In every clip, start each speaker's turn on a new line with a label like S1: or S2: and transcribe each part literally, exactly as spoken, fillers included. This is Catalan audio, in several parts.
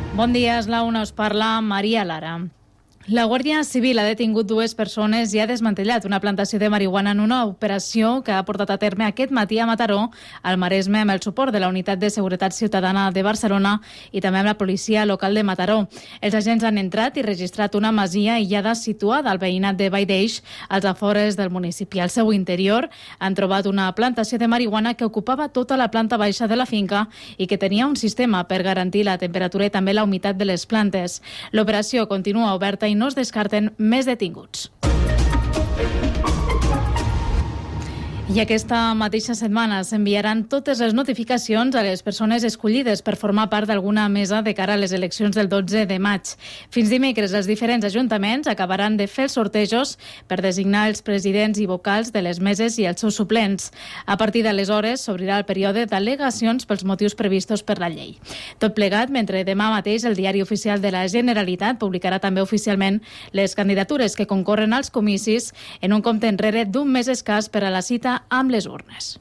S1: Bon dia, és la una, us parla Maria Lara. La Guàrdia Civil ha detingut dues persones i ha desmantellat una plantació de marihuana en una operació que ha portat a terme aquest matí a Mataró, al Maresme, amb el suport de la Unitat de Seguretat Ciutadana de Barcelona i també amb la policia local de Mataró. Els agents han entrat i registrat una masia aïllada situada al veïnat de Valldeix, als afores del municipi. Al seu interior han trobat una plantació de marihuana que ocupava tota la planta baixa de la finca i que tenia un sistema per garantir la temperatura i també la humitat de les plantes. L'operació continua oberta i no es descarten més detinguts. I aquesta mateixa setmana s'enviaran totes les notificacions a les persones escollides per formar part d'alguna mesa de cara a les eleccions del dotze de maig. Fins dimecres, els diferents ajuntaments acabaran de fer els sortejos per designar els presidents i vocals de les meses i els seus suplents. A partir d'aleshores s'obrirà el període d'al·legacions pels motius previstos per la llei. Tot plegat, mentre demà mateix el Diari Oficial de la Generalitat publicarà també oficialment les candidatures que concorren als comicis en un compte enrere d'un mes escàs per a la cita amb les urnes.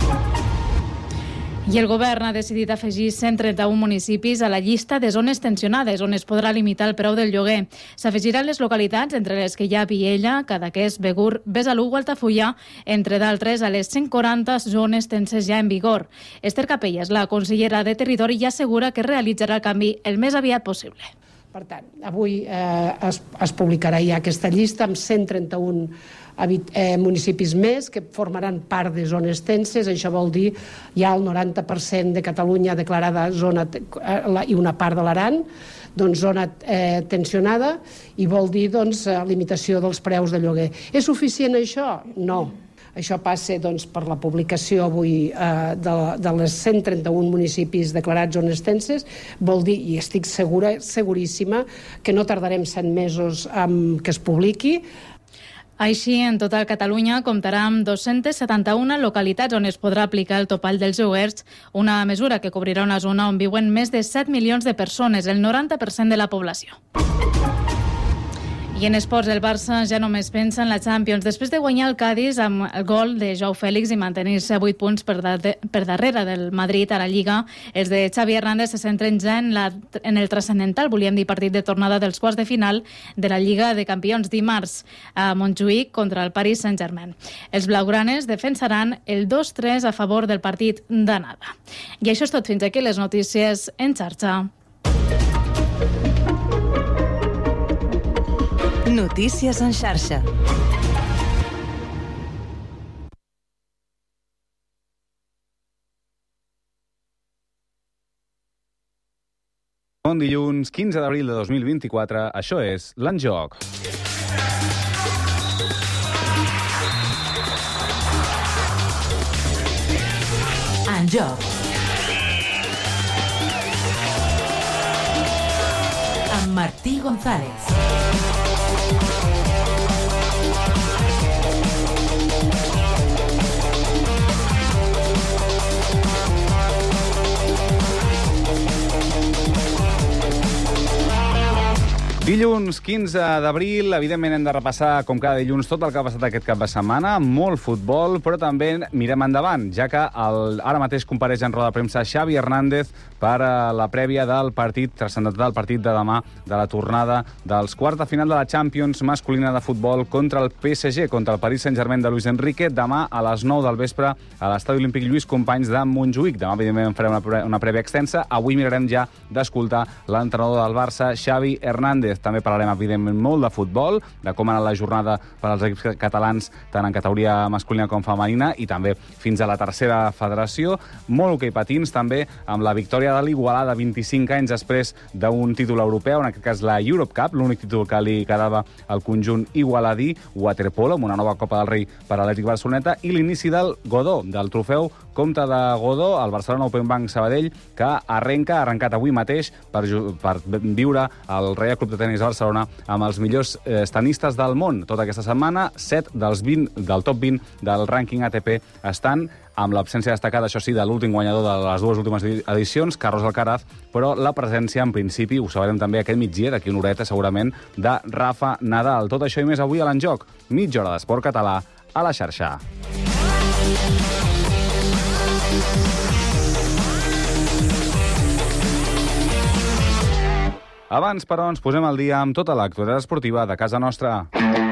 S1: I el govern ha decidit afegir cent trenta-un municipis a la llista de zones tensionades, on es podrà limitar el preu del lloguer. S'afegiran les localitats, entre les que hi ha Viella, Cadaqués, Begur, Besalú o Altafulla, entre d'altres a les cent quaranta zones tenses ja en vigor. Esther Capelles, la consellera de Territori, ja assegura que realitzarà el canvi el més aviat possible.
S2: Per tant, avui eh, es, es publicarà ja aquesta llista amb cent trenta-un eh, municipis més que formaran part de zones tenses. Això vol dir ja el noranta per cent de Catalunya declarada zona eh, i una part de l'Aran, doncs zona eh, tensionada, i vol dir doncs, limitació dels preus de lloguer. És suficient això? No. Això passa doncs, per la publicació avui eh, de, de les cent trenta-un municipis declarats zones tenses. Vol dir, i estic segura, seguríssima, que no tardarem set mesos en que es publiqui.
S1: Així, en total Catalunya comptarà amb dos-centes setanta-una localitats on es podrà aplicar el topall dels lloguers, una mesura que cobrirà una zona on viuen més de set milions de persones, el noranta per cent de la població. I en esports, el Barça ja només pensa en la Champions. Després de guanyar el Cádiz amb el gol de Joao Félix i mantenir-se a vuit punts per, de, per darrere del Madrid a la Lliga, els de Xavi Hernández se centren ja en, la, en el transcendental, volíem dir, partit de tornada dels quarts de final de la Lliga de Campions dimarts a Montjuïc contra el Paris Saint-Germain. Els blaugranes defensaran el dos tres a favor del partit d'anada. I això és tot. Fins aquí les notícies en xarxa.
S3: Notícies en xarxa.
S4: Bon dilluns, quinze d'abril de dos mil vint-i-quatre, això és l'En Joc.
S3: En Joc. Amb Martí González.
S4: Dilluns quinze d'abril, evidentment hem de repassar, com cada dilluns, tot el que ha passat aquest cap de setmana, molt futbol, però també mirem endavant, ja que el, ara mateix compareix en roda de premsa Xavi Hernández per a la prèvia del partit, transcendental del partit de demà, de la tornada dels quarts de final de la Champions masculina de futbol contra el P S G, contra el Paris Saint-Germain de Luis Enrique, demà a les nou del vespre a l'Estadi Olímpic Lluís Companys de Montjuïc. Demà, evidentment, farem una, una prèvia extensa. Avui mirarem ja d'escoltar l'entrenador del Barça, Xavi Hernández. També parlarem, evidentment, molt de futbol, de com ha anat la jornada per als equips catalans, tant en categoria masculina com femenina, i també fins a la tercera federació. Molt hoquei patins, també, amb la victòria de l'Igualada vint-i-cinc anys després d'un títol europeu, en aquest cas la Europe Cup, l'únic títol que li quedava al conjunt igualadí, waterpolo, amb una nova Copa del Rei per a l'Atlètic Barceloneta, i l'inici del Godó, del trofeu Comte de Godó, el Barcelona Open Bank Sabadell, que arrenca, ha arrencat avui mateix per, per viure el Reial Club de Tenis de Barcelona amb els millors eh, tenistes del món. Tota aquesta setmana, set dels vint, del top vint del rànquing A T P estan, amb l'absència destacada, això sí, de l'últim guanyador de les dues últimes edicions, Carlos Alcaraz, però la presència, en principi, ho sabrem també aquest migdia, d'aquí una horeta, segurament, de Rafa Nadal. Tot això i més avui a l'En Joc. Mitja hora d'esport català a la xarxa. Abans, però, ens posem al dia amb tota l'actualitat esportiva de casa nostra.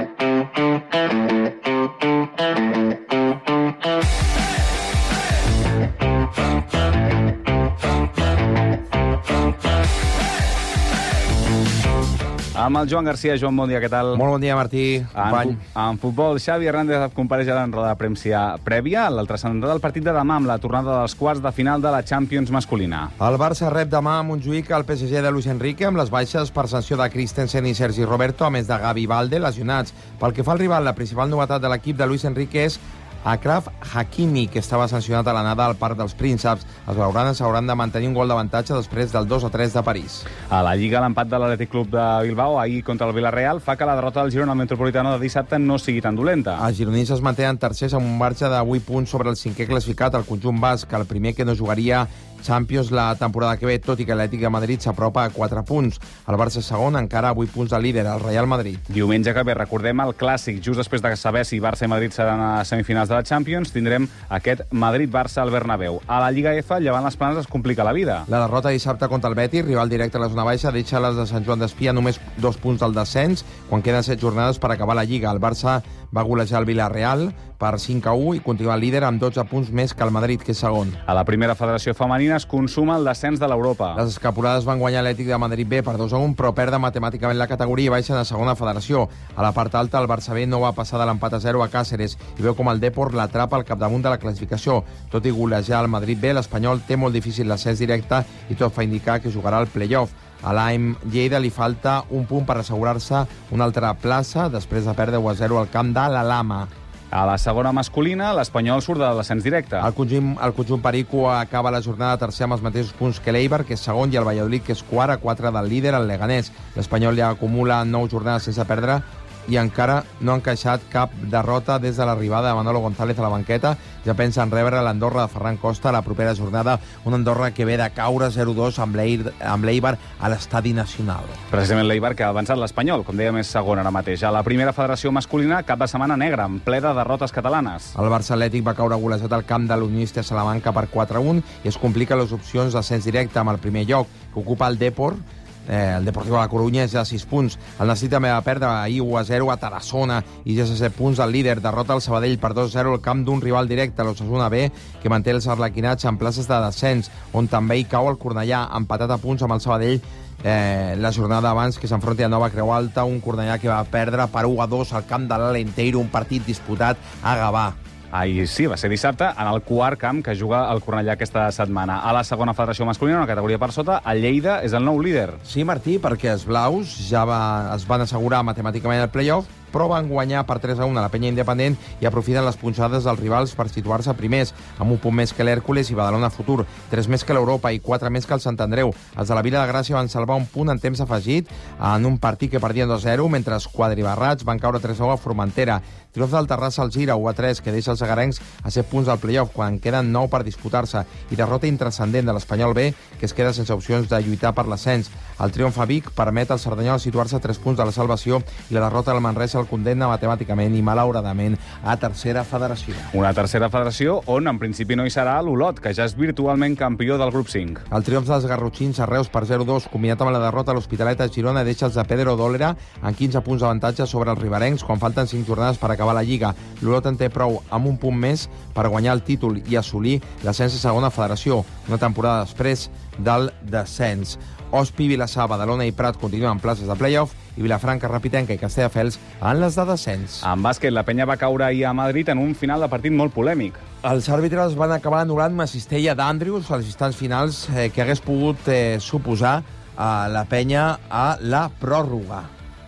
S4: Amb el Joan Garcia. Joan, bon dia, què tal?
S5: Molt bon dia, Martí.
S4: En, en futbol, Xavi Hernández compareix ara en roda de premsa prèvia a l'altre centre del partit de demà amb la tornada dels quarts de final de la Champions masculina.
S5: El Barça rep demà a Montjuïc el P S G de Luis Enrique amb les baixes per sanció de Christensen i Sergi Roberto, a més de Gavi i Valde, lesionats. Pel que fa al rival, la principal novetat de l'equip de Luis Enrique és Achraf Hakimi, que estava sancionat a l'anada al Parc dels Prínceps. Els blaugranes hauran de mantenir un gol d'avantatge després del dos a tres de París.
S4: A la Lliga, l'empat de l'Atlètic Club de Bilbao ahir contra el Villarreal fa que la derrota del Girona al Metropolitano de dissabte no sigui tan dolenta.
S5: Els gironins es mantenen tercers amb un marge de vuit punts sobre el cinquè classificat, el conjunt basc, el primer que no jugaria Champions la temporada que ve, tot i que l'Atlètic de Madrid s'apropa a quatre punts. El Barça segon encara a vuit punts de líder, el Real Madrid.
S4: Diumenge que ve, recordem el clàssic, just després de saber si Barça i Madrid seran a semifinals de la Champions, tindrem aquest Madrid-Barça al Bernabéu. A la Lliga F, llevant les planes es complica la vida.
S5: La derrota dissabte contra el Betis, rival directe a la zona baixa, deixa les de Sant Joan d'Espí a només dos punts del descens, quan queden set jornades per acabar la Lliga. El Barça va golejar el Villarreal per cinc a u i continua líder amb dotze punts més que el Madrid, que és segon.
S4: A la primera federació femenina es consuma el descens de l'Europa.
S5: Les escapolades van guanyar l'Atlètic de Madrid B per dos a un, però perden matemàticament la categoria i baixen a segona federació. A la part alta, el Barça B no va passar de l'empat a zero a Càceres i veu com el Depor l'atrapa al capdamunt de la classificació. Tot i golejar el Madrid B, l'Espanyol té molt difícil l'ascens directe i tot fa indicar que jugarà al play-off. A l'A M Lleida li falta un punt per assegurar-se una altra plaça després de perdre u a zero al camp de la Lama.
S4: A la segona masculina, l'Espanyol surt de l'ascens directe.
S5: El conjunt, el conjunt perico acaba la jornada tercer amb els mateixos punts que l'Eibar, que és segon, i el Valladolid, que és quart, a quatre del líder, el Leganés. L'Espanyol ja acumula nou jornades sense perdre i encara no han encaixat cap derrota des de l'arribada de Manolo González a la banqueta. Ja pensa en rebre l'Andorra de Ferran Costa a la propera jornada, una Andorra que ve de caure zero dos amb l'Eibar a l'Estadi Nacional.
S4: Precisament l'Eibar, que ha avançat l'Espanyol, com dèiem, és segon ara mateix. A la primera federació masculina, cap de setmana negra, en ple de derrotes catalanes.
S5: El Barça Atlètic va caure golejat al camp de l'Unionistes Salamanca per quatre a un i es complica les opcions d'ascens directe amb el primer lloc, que ocupa el Depor. Eh, el Deportivo de la Coruña és ja sis punts. El Nastic també va perdre ahir u a zero a Tarazona i ja set punts del líder. Derrota el Sabadell per dos a zero al camp d'un rival directe, l'Osasuna B, que manté els arlequinats en places de descens, on també hi cau el Cornellà, empatat a punts amb el Sabadell eh, la jornada abans que s'enfronti a Nova Creu Alta, un Cornellà que va perdre per u a dos al camp de l'Alenteiro, un partit disputat a Gavà.
S4: Ahir sí, va ser dissabte, en el quart camp que juga el Cornellà aquesta setmana. A la segona federació masculina, una categoria per sota, el Lleida és el nou líder.
S5: Sí, Martí, perquè els blaus ja va, es van assegurar matemàticament el play-off, però van guanyar per tres a un a la Penya Independent i aprofiten les punxades dels rivals per situar-se primers, amb un punt més que l'Hèrcules i Badalona Futur, tres més que l'Europa i quatre més que el Sant Andreu. Els de la Vila de Gràcia van salvar un punt en temps afegit en un partit que perdien dos a zero, mentre els quadribarrats van caure tres a u a Formentera. Triomf del Terrassa al Gira, u a tres, que deixa els agarencs a set punts del play-off, quan queden nou per disputar-se, i derrota intranscendent de l'Espanyol B, que es queda sense opcions de lluitar per l'ascens. El triomf a Vic permet al Cerdanyol situar-se a tres punts de la salvació i la derrota del Manresa el condemna matemàticament i malauradament a tercera federació.
S4: Una tercera federació on en principi no hi serà l'Olot, que ja és virtualment campió del grup cinc.
S5: El triomf dels garrotxins a Reus per zero a dos, combinat amb la derrota a l'Hospitalet a Girona, deixa els de Pedro Dólera en quinze punts d'avantatge sobre els riberencs quan falten cinc jornades per acabar la Lliga. L'Olot en té prou amb un punt més per guanyar el títol i assolir l'ascens a segona federació, una temporada després del descens. Ospi, Vilassar, Badalona i Prat continuen en places de play-off i Vilafranca, Rapitenca i Castelldefels en les de descens.
S4: En bàsquet, la Penya va caure ahir a Madrid en un final de partit molt polèmic.
S5: Els àrbitres van acabar anul·lant una cistella d'Andrews als instants finals eh, que hagués pogut eh, suposar a la Penya a la pròrroga.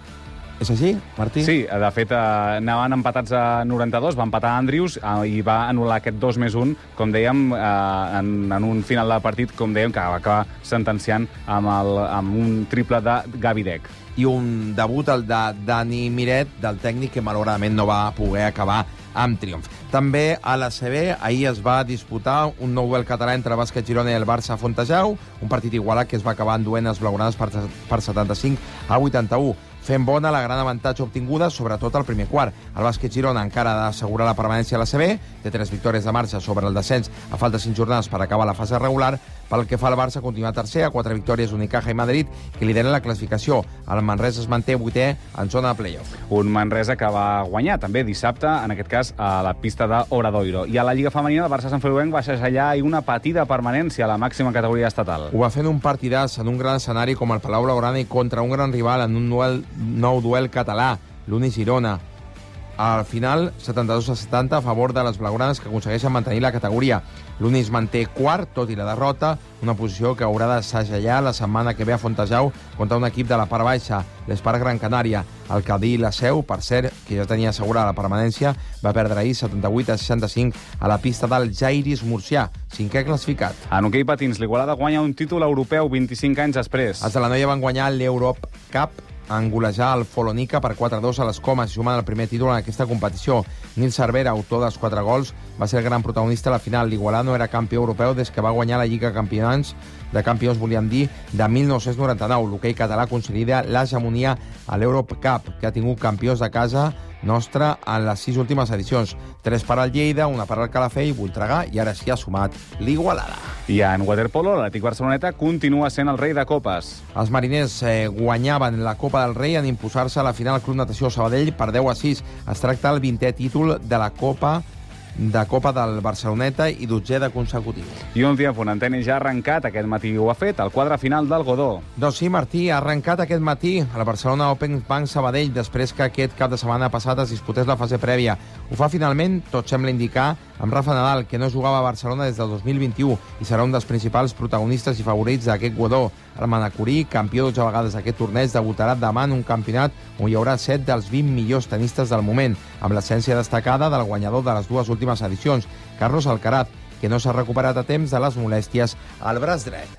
S5: És així, Martí?
S4: Sí, de fet, eh, anaven empatats a noranta-dos, va empatar Andrews eh, i va anul·lar aquest dos més un, com dèiem, eh, en, en un final de partit, com dèiem, que va acabar sentenciant amb, el, amb un triple de Gavi Deck.
S5: I un debut, el de Dani Miret, del tècnic, que malauradament no va poder acabar amb triomf. També a l'A C B ahir es va disputar un nou duel català entre Bàsquet Girona i el Barça Fontejau, un partit igualat que es va acabar enduent les blaugranes per, per setanta-cinc a vuitanta-u. Fent bona la gran avantatge obtinguda, sobretot al primer quart. El Bàsquet Girona encara ha d'assegurar la permanència a l'A C B, té tres victòries de marxa sobre el descens a falta de cinc jornades per acabar la fase regular, Pel que fa al Barça, continua tercer, a quatre victòries Unicaja i Madrid, que lideren la classificació. El Manresa es manté vuitè en zona de play-off.
S4: Un Manresa que va guanyar també dissabte, en aquest cas a la pista d'Obradoiro. I a la Lliga Femenina, el Barça Sant Feliuenc va segellar i una patida permanència a la màxima categoria estatal.
S5: Ho va fer en un partidàs en un gran escenari com el Palau Blaugrana i contra un gran rival en un duel, nou duel català, l'Uni Girona. Al final, setanta-dos a setanta a favor de les blaugranes, que aconsegueixen mantenir la categoria. L'Uni es manté quart, tot i la derrota, una posició que haurà de segellar la setmana que ve a Fontejau contra un equip de la part baixa, l'Espart Gran Canària. El Cadí i la Seu, per cert, que ja tenia assegurada la permanència, va perdre ahir setanta-vuit a seixanta-cinc a la pista del Jairis Murcià, cinquè classificat.
S4: En hoquei patins, l'Igualada guanya un títol europeu vint-i-cinc anys després.
S5: Els de la Noia van guanyar l'Europe Cup en golejar el Follonica per quatre a dos a les Comas i sumant el primer títol en aquesta competició. Nil Cervera, autor dels quatre gols, va ser el gran protagonista a la final. L'Igualada no era campió europeu des que va guanyar la Lliga Campionats de Campions, volíem dir, de mil nou-cents noranta-nou. L'hoquei català consolida l'hegemonia a l'Europe Cup, que ha tingut campions de casa nostra en les sis últimes edicions. Tres per al Lleida, una per al Calafell, Voltregà i ara s'hi ha sumat l'Igualada.
S4: I en waterpolo, l'Atlètic Barceloneta continua sent el rei de copes.
S5: Els mariners eh, guanyaven la Copa del Rei en imposar-se a la final al Club Natació Sabadell per deu a sis. Es tracta del vintè títol de la Copa de Copa del Barceloneta i dotzè de consecutiu.
S4: I un dia en tenis ja ha arrencat, aquest matí ho ha fet, el quadre final del Godó.
S5: Doncs sí, Martí, ha arrencat aquest matí a la Barcelona Open Bank Sabadell després que aquest cap de setmana passat es disputés la fase prèvia. Ho fa finalment, tot sembla indicar, amb Rafa Nadal, que no jugava a Barcelona des del dos mil vint-i-u i serà un dels principals protagonistes i favorits d'aquest Godó. El manacorí, campió dotze vegades d'aquest torneig, debutarà demà en un campionat on hi haurà set dels vint millors tenistes del moment, amb l'essència destacada del guanyador de les dues últimes edicions, Carlos Alcaraz, que no s'ha recuperat a temps de les molèsties al braç dret.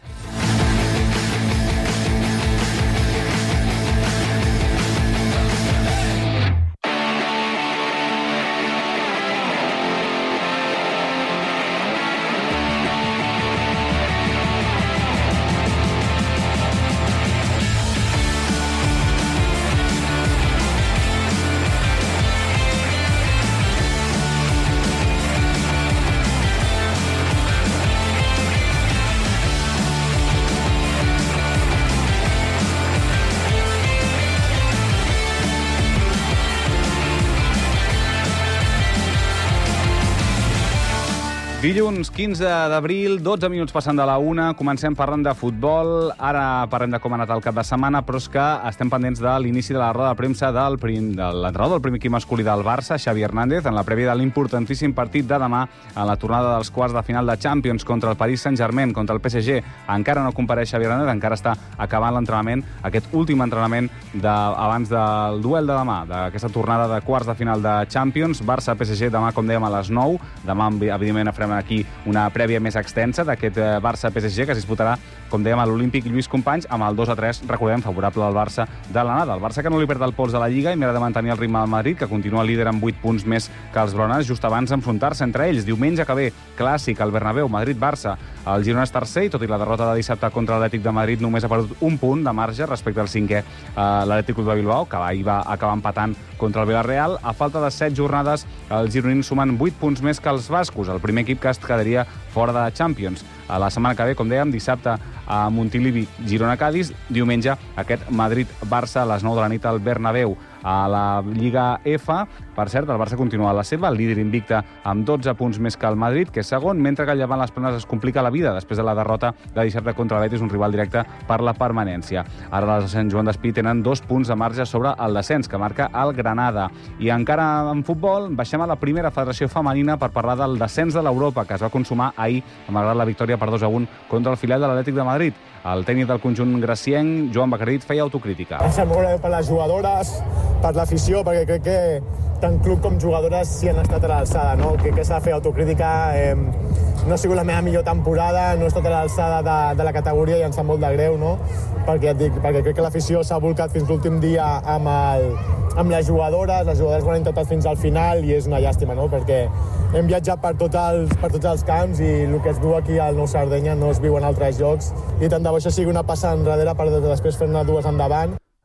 S4: Dilluns quinze d'abril, dotze minuts passant de la una, comencem parlant de futbol, ara parlem de com ha anat el cap de setmana, però és que estem pendents de l'inici de la roda de premsa del prim, de l'entrenador del primer equip masculí del Barça, Xavi Hernández, en la prèvia de l'importantíssim partit de demà, en la tornada dels quarts de final de Champions contra el Paris Saint-Germain, contra el P S G. Encara no compareix Xavi Hernández, encara està acabant l'entrenament, aquest últim entrenament de, abans del duel de demà, d'aquesta tornada de quarts de final de Champions. Barça-P S G demà, com dèiem, a les nou. Demà, evidentment, farem aquí una prèvia més extensa d'aquest Barça-P S G que es disputarà, com dèiem, a l'Olímpic Lluís Companys amb el dos a tres, recordem, favorable al Barça de l'anada. El Barça que no li perd el pols de la Lliga i mira de mantenir el ritme del Madrid, que continua líder amb vuit punts més que els blaugranes, just abans d'enfrontar-se entre ells. Diumenge que ve, clàssic al Bernabéu, Madrid-Barça. El Girona és tercer i tot i la derrota de dissabte contra l'Atlètic de Madrid només ha perdut un punt de marge respecte al cinquè, eh, l'Atlètic Club de Bilbao, que ahir va acabar empatant contra el Villarreal. A falta de set jornades, els gironins sumen vuit punts més que els bascos, el primer equip que es quedaria fora de Champions. A la setmana que ve, com dèiem, dissabte a Montilivi, Girona-Cadis, diumenge aquest Madrid-Barça a les nou de la nit al Bernabéu. A la Lliga F, per cert, el Barça continua a la seva, el líder invicte amb dotze punts més que el Madrid, que és segon, mentre que el Llevant les Planes es complica la vida després de la derrota de dissabte contra el Betis, un rival directe per la permanència. Ara les de Sant Joan d'Espí tenen dos punts de marge sobre el descens, que marca el Granada. I encara en futbol, baixem a la primera federació femenina per parlar del descens de l'Europa, que es va consumar ahir, malgrat la victòria per dos a un contra el filial de l'Atlètic de Madrid. El tècnic del conjunt gracienc, Joan Bacardit, feia autocrítica.
S6: Em sap molt greu per les jugadores, per l'afició, perquè crec que tant club com jugadores s'hi han estat a l'alçada, no? Crec que s'ha de fer autocrítica. Eh, no ha sigut la meva millor temporada, no he estat a l'alçada de, de la categoria i em sap molt de greu, no? Perquè, ja et dic, perquè crec que l'afició s'ha volcat fins l'últim dia amb, el, amb les jugadores, les jugadores ho han intentat fins al final i és una llàstima, no? Perquè hem viatjat per, tot els, per tots els camps i el que es viu aquí al Nou Sardenya no es viu en altres llocs i tant de bo això sigui una passa enrere per després fer-ne dues endavant.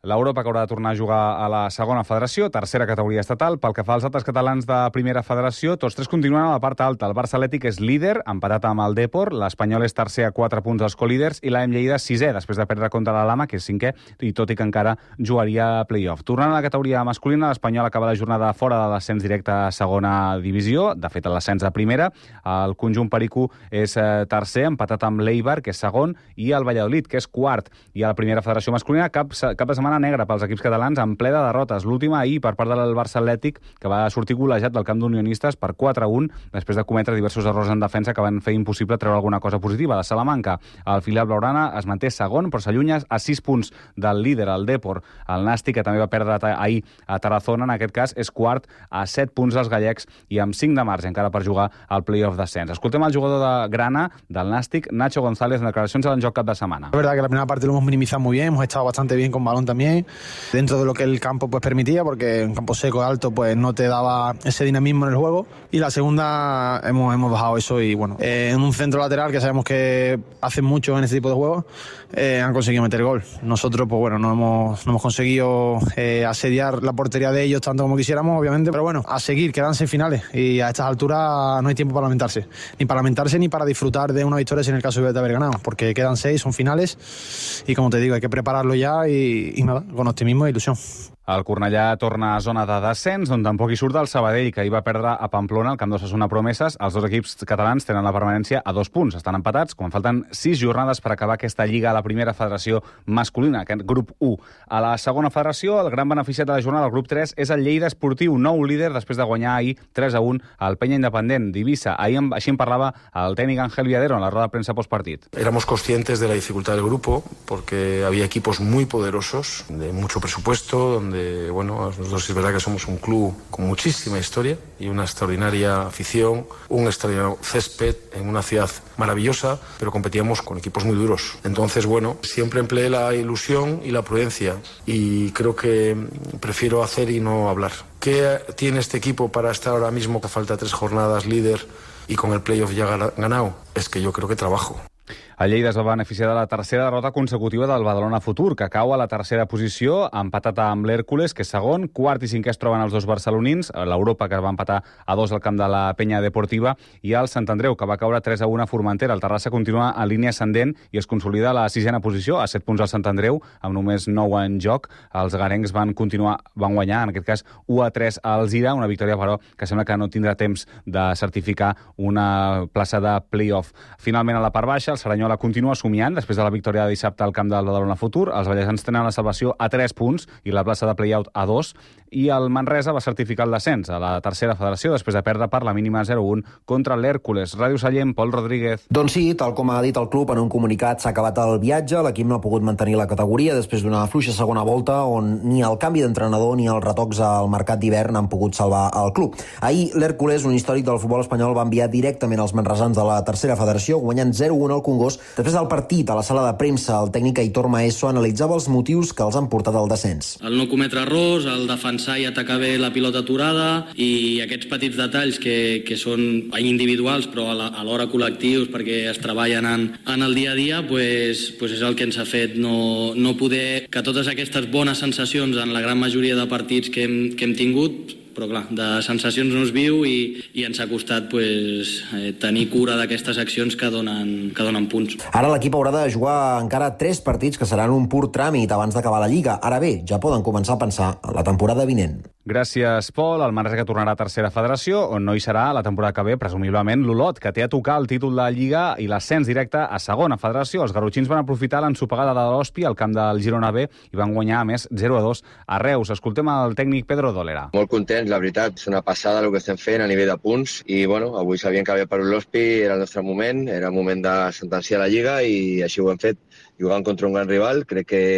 S4: l'Europa que haurà de tornar a jugar a la segona federació, tercera categoria estatal. Pel que fa als altres catalans de primera federació, tots tres continuen a la part alta. El Barça Atlètic és líder, empatat amb el Depor, l'Espanyol és tercer a quatre punts dels colíders i l'A M Lleida sisè, després de perdre contra la Lama, que és cinquè, i tot i que encara jugaria a play-off. Tornant a la categoria masculina, l'Espanyol acaba la jornada fora de l'ascens directe a segona divisió, de fet, l'ascens a primera. El conjunt perico és tercer, empatat amb l'Eibar, que és segon, i el Valladolid, que és quart. I a la primera federació masculina, cap, cap de setmana negra pels equips catalans, en ple de derrotes. L'última ahir per part del Barça Atlètic, que va sortir golejat del camp d'unionistes per quatre a un, després de cometre diversos errors en defensa que van fer impossible treure alguna cosa positiva. De Salamanca, el filial blaugrana es manté segon, però s'allunya a sis punts del líder, el Depor. El Nàstic, que també va perdre ahir a Tarazona, en aquest cas, és quart a set punts dels gallecs i amb cinc de marge encara per jugar al play-off d'ascens. Escoltem el jugador de Grana, del Nàstic, Nacho González, en declaracions a l'enjoc cap de setmana.
S7: La verdad que la primera parte lo hemos minimizado muy bien, hemos estado bastante bien con balón también, dentro de lo que el campo pues permitía, porque un campo seco alto pues no te daba ese dinamismo en el juego, y la segunda hemos, hemos bajado eso y bueno, eh, en un centro lateral que sabemos que hacen mucho en este tipo de juegos, eh, han conseguido meter gol. Nosotros pues bueno, no hemos, no hemos conseguido eh, asediar la portería de ellos tanto como quisiéramos, obviamente, pero bueno, a seguir, quedan seis finales y a estas alturas no hay tiempo para lamentarse, ni para lamentarse ni para disfrutar de una victoria si en el caso de haber ganado, porque quedan seis, son finales y como te digo, hay que prepararlo ya y, y nada, con optimismo e ilusión.
S4: El Cornellà torna a zona de descens, on tampoc hi surt el Sabadell, que hi va perdre a Pamplona, al camp d'Osasuna Promeses. Els dos equips catalans tenen la permanència a dos punts. Estan empatats, quan falten sis jornades per acabar aquesta lliga a la primera federació masculina, aquest grup u. A la segona federació, el gran beneficiat de la jornada, el grup tres, és el Lleida Esportiu, nou líder, després de guanyar ahir tres a un al Penya Independent d'Eivissa. Ahir així en parlava el tècnic Ángel Viadero en la roda de premsa postpartit.
S8: Éramos conscientes de la dificultad del grupo, porque había equipos muy poderosos, de mucho presupuesto, donde De, bueno, nosotros es verdad que somos un club con muchísima historia y una extraordinaria afición, un extraordinario césped en una ciudad maravillosa, pero competíamos con equipos muy duros. Entonces, bueno, siempre empleé la ilusión y la prudencia y creo que prefiero hacer y no hablar. ¿Qué tiene este equipo para estar ahora mismo, que falta tres jornadas líder y con el playoff ya ganado? Es que yo creo que trabajo.
S4: El Lleida es va beneficiar de la tercera derrota consecutiva del Badalona Futur, que cau a la tercera posició, empatat amb l'Hèrcules, que és segon, quart i cinquè es troben els dos barcelonins, l'Europa, que va empatar a dos al camp de la Penya Deportiva, i el Sant Andreu, que va caure tres a un a Formentera. El Terrassa continua en línia ascendent i es consolida a la sisena posició, a set punts al Sant Andreu, amb només nou en joc. Els garencs van continuar, van guanyar, en aquest cas, u a tres a Alzira, una victòria, però, que sembla que no tindrà temps de certificar una plaça de play-off. Finalment, a la part baixa, el Cerdanyola continua somiant després de la victòria de dissabte al camp del Badalona Futur. Els vallesans tenen la salvació a tres punts i la plaça de play-out a dos, i el Manresa va certificar el descens a la tercera federació després de perdre per la mínima zero a un contra l'Hèrcules. Ràdio Sallent, Pol Rodríguez.
S9: Doncs sí, tal com ha dit el club en un comunicat, s'ha acabat el viatge, l'equip no ha pogut mantenir la categoria després d'una fluixa segona volta on ni el canvi d'entrenador ni els retocs al mercat d'hivern han pogut salvar el club. Ahir l'Hèrcules, un històric del futbol espanyol, va enviar directament els manresans de la tercera federació, guanyant zero a un al Congost. Després del partit, a la sala de premsa, el tècnic Aitor Maeso analitzava els motius que els han portat al descens.
S10: El no cometre errors, el defensar i atacar bé la pilota aturada i aquests petits detalls que, que són individuals però alhora col·lectius perquè es treballen en, en el dia a dia, pues, pues és el que ens ha fet no, no poder que totes aquestes bones sensacions en la gran majoria de partits que hem, que hem tingut, però clar, de sensacions no es viu i, i ens ha costat pues, eh, tenir cura d'aquestes accions que donen, que donen punts.
S9: Ara l'equip haurà de jugar encara tres partits que seran un pur tràmit abans d'acabar la Lliga. Ara bé, ja poden començar a pensar en la temporada vinent.
S4: Gràcies, Pol. El Manresa, que tornarà a tercera federació, on no hi serà la temporada que ve, presumiblement, l'Olot, que té a tocar el títol de la Lliga i l'ascens directe a segona federació. Els garrotxins van aprofitar l'ensopegada de l'Hospi al camp del Girona B i van guanyar, a més, zero a dos a Reus. Escoltem el tècnic Pedro Dólera.
S11: Molt contents, la veritat. És una passada el que estem fent a nivell de punts i, bueno, avui sabíem que havia perdut l'Hospi, era el nostre moment, era el moment de sentenciar la Lliga i així ho hem fet. Jugant contra un gran rival, crec que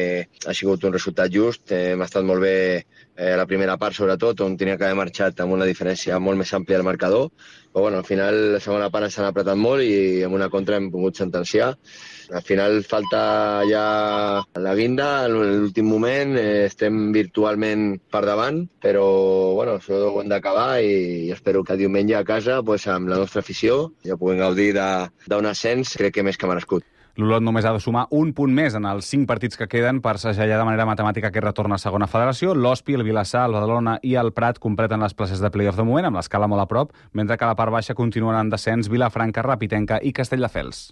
S11: ha sigut un resultat just. Hem estat molt bé eh, la primera part, sobretot, on tenia que haver marxat amb una diferència molt més àmplia del marcador. Però bueno, al final la segona part s'han apretat molt i amb una contra hem pogut sentenciar. Al final falta ja la guinda, en l'últim moment eh, estem virtualment per davant, però bueno, això ho hem d'acabar i espero que diumenge a casa, pues, amb la nostra afició, ja puguem gaudir d'un ascens, crec que més que merescut.
S4: L'Olot només ha de sumar un punt més en els cinc partits que queden per segellar de manera matemàtica aquest retorn a segona federació. L'Hospi, el Vilassar, el Badalona i el Prat completen les places de play-off de moment, amb l'escala molt a prop, mentre que a la part baixa continuen en descens Vilafranca, Rapitenca i Castelldefels.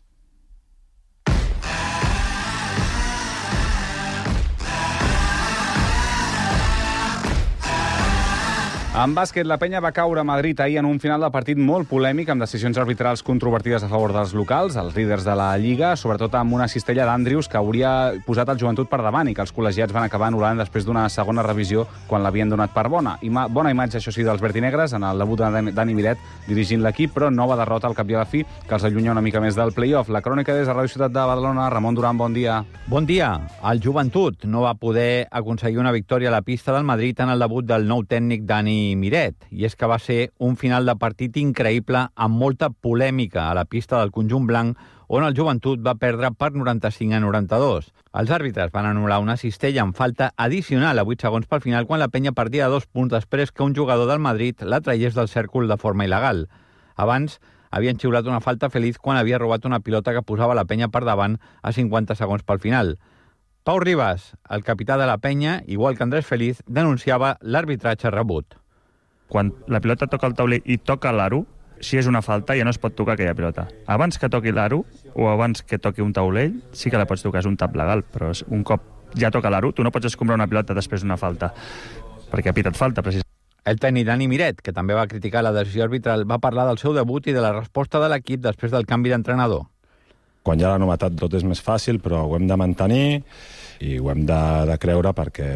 S4: En bàsquet, la Penya va caure a Madrid ahir en un final de partit molt polèmic, amb decisions arbitrals controvertides a favor dels locals, els líders de la Lliga, sobretot amb una cistella d'Andrius que hauria posat el Joventut per davant i que els col·legiats van acabar anul·lant després d'una segona revisió quan l'havien donat per bona. I bona imatge, això sí, dels vertinegres en el debut de Dani Miret dirigint l'equip, però nova derrota al cap i a la fi que els allunya una mica més del play-off. La crònica des de Ràdio Ciutat de Badalona. Ramon Duran, bon dia.
S12: Bon dia. El Joventut no va poder aconseguir una victòria a la pista del Madrid en el debut del nou tècnic Dani Miret. I és que va ser un final de partit increïble amb molta polèmica a la pista del conjunt blanc, on el Joventut va perdre per noranta-cinc a noranta-dos. Els àrbitres van anul·lar una cistella amb falta addicional a vuit segons pel final, quan la Penya perdia dos punts després que un jugador del Madrid la traiés del cèrcol de forma il·legal. Abans havien xiulat una falta feliç quan havia robat una pilota que posava la Penya per davant a cinquanta segons pel final. Pau Ribas, el capità de la Penya, igual que Andrés Feliz, denunciava l'arbitratge rebut.
S13: Quan la pilota toca el taulell i toca l'aro, si és una falta ja no es pot tocar aquella pilota. Abans que toqui l'aro o abans que toqui un taulell sí que la pots tocar, és un tap legal, però un cop ja toca l'aro tu no pots escombrar una pilota després d'una falta, perquè ha pitat falta, precisament.
S12: El tècnic Dani Miret, que també va criticar la decisió arbitral, va parlar del seu debut i de la resposta de l'equip després del canvi d'entrenador.
S14: Quan hi ha la novetat tot és més fàcil, però ho hem de mantenir i ho hem de, de creure perquè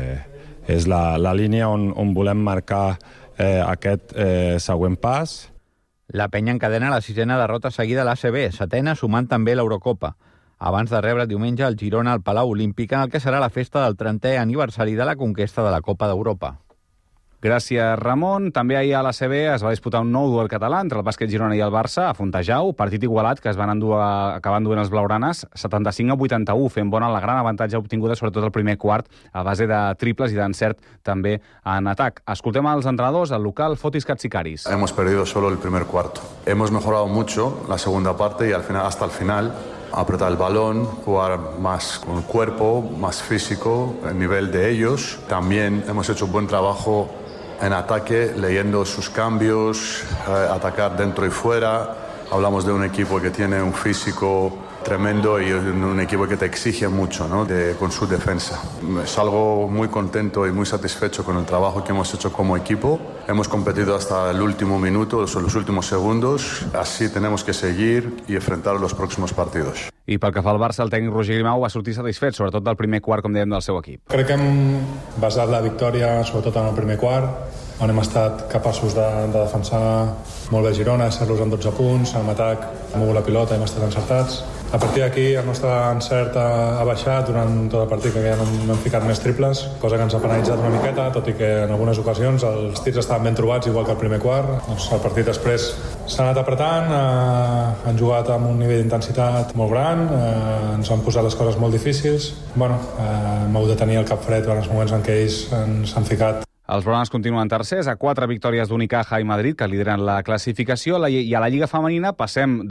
S14: és la, la línia on, on volem marcar eh, aquest eh, següent pas.
S12: La Penya encadena la sisena derrota seguida a l'A C B, setena sumant també l'Eurocopa, abans de rebre diumenge el Girona al Palau Olímpic, en el que serà la festa del trentè aniversari de la conquesta de la Copa d'Europa.
S4: Gràcies, Ramon. També ahir a l'A C B es va disputar un nou duel català entre el bàsquet Girona i el Barça a Fontejau, partit igualat que es van endur a, acabar enduent els blaugranes setanta-cinc a vuitanta-u, fent bona la gran avantatge obtinguda sobretot el primer quart a base de triples i d'encert també en atac. Escoltem als entrenadors, el local Fotis Katsikaris.
S15: Hemos perdido solo el primer cuarto. Hemos mejorado mucho la segunda parte y al final, hasta el final apretar el balón, jugar más con el cuerpo, más físico, el nivel de ellos. También hemos hecho un buen trabajo en ataque, leyendo sus cambios, eh, atacar dentro y fuera. Hablamos de un equipo que tiene un físico tremendo y un equipo que te exige mucho, ¿no? de, con su defensa. Salgo muy contento y muy satisfecho con el trabajo que hemos hecho como equipo. Hemos competido hasta el último minuto, los últimos segundos. Así tenemos que seguir y enfrentar los próximos partidos.
S4: I pel que fa al Barça, el tècnic Roger Grimau va sortir satisfet, sobretot del primer quart, com dèiem, del seu equip.
S16: Crec que hem basat la victòria sobretot en el primer quart, on hem estat capaços de, de defensar molt bé Girona, deixar-los en dotze punts, en atac hem mogut la pilota, hem estat encertats. A partir d'aquí el nostre encert ha, ha baixat durant tot el partit, que ja no, no hem ficat més triples, cosa que ens ha penalitzat una miqueta, tot i que en algunes ocasions els tirs estaven ben trobats, igual que el primer quart. Doncs el partit després s'ha anat apretant, eh, han jugat amb un nivell d'intensitat molt gran, eh, ens han posat les coses molt difícils. Bueno, eh, hem hagut de tenir el cap fred en els moments en què ells ens han ficat.
S4: Els blaugranes continuen tercers, a quatre victòries d'Unicaja i Madrid, que lideren la classificació, i a la Lliga Femenina passem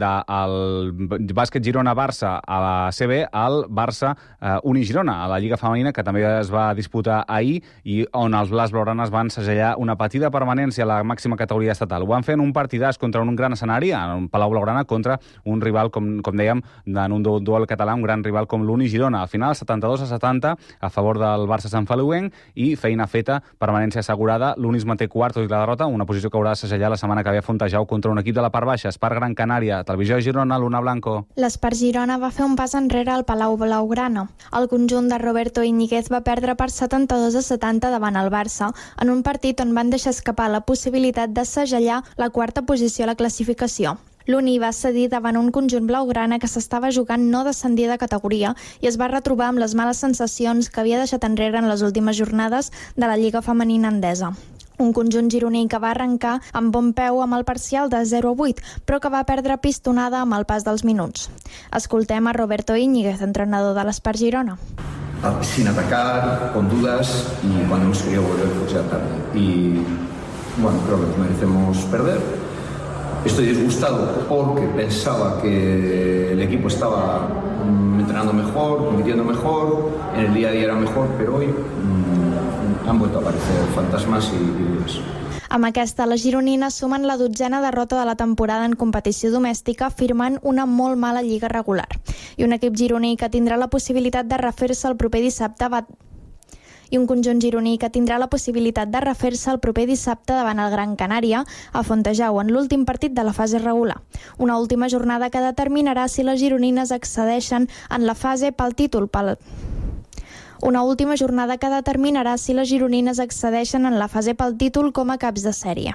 S4: del bàsquet Girona-Barça a la C B al Barça-Uni-Girona, a la Lliga Femenina, que també es va disputar ahir, i on els blas blaugranes van segellar una petita permanència a la màxima categoria estatal. Ho van fer en un partidàs contra un gran escenari, en un Palau Blaugrana, contra un rival, com, com dèiem, en un duel català, un gran rival com l'Uni-Girona. Al final, setanta-dos a setanta a favor del Barça Sant Feliuenc, i feina feta, permanència assegurada. L'Unis manté quart, tot i la derrota, una posició que haurà de segellar la setmana que ve a Fontejau contra un equip de la part baixa. Espart Gran Canària, Televisió de Girona, Luna Blanco.
S17: L'Espart Girona va fer un pas enrere al Palau Blaugrana. El conjunt de Roberto Íñiguez va perdre per setanta-dos a setanta davant el Barça, en un partit on van deixar escapar la possibilitat de segellar la quarta posició a la classificació. L'Uni va cedir davant un conjunt blaugrana que s'estava jugant no descendir de categoria i es va retrobar amb les males sensacions que havia deixat enrere en les últimes jornades de la Lliga Femenina Endesa. Un conjunt gironí que va arrencar amb bon peu amb el parcial de zero a vuit, però que va perdre pistonada amb el pas dels minuts. Escoltem a Roberto Íñiguez, entrenador de l'Espart Girona.
S18: Sin atacar, con dudas y cuando hemos querido volver pues ya tarde. Y bueno, creo que nos merecemos perder. Estoy disgustado porque pensaba que el equipo estaba mmm, entrenando mejor, compitiendo mejor, en el día a día era mejor, pero hoy mmm, han vuelto a aparecer fantasmas y dudas.
S17: Amb aquesta, les gironines sumen la dotzena derrota de la temporada en competició domèstica, firmant una molt mala lliga regular. I un equip gironí que tindrà la possibilitat de refer-se el proper dissabte va... i un conjunt gironí que tindrà la possibilitat de refer-se el proper dissabte davant el Gran Canària a Fontejau en l'últim partit de la fase regular. Una última jornada que determinarà si les gironines accedeixen en la fase pel títol pel... Una última jornada que determinarà si les gironines accedeixen en la fase pel títol com a caps de sèrie.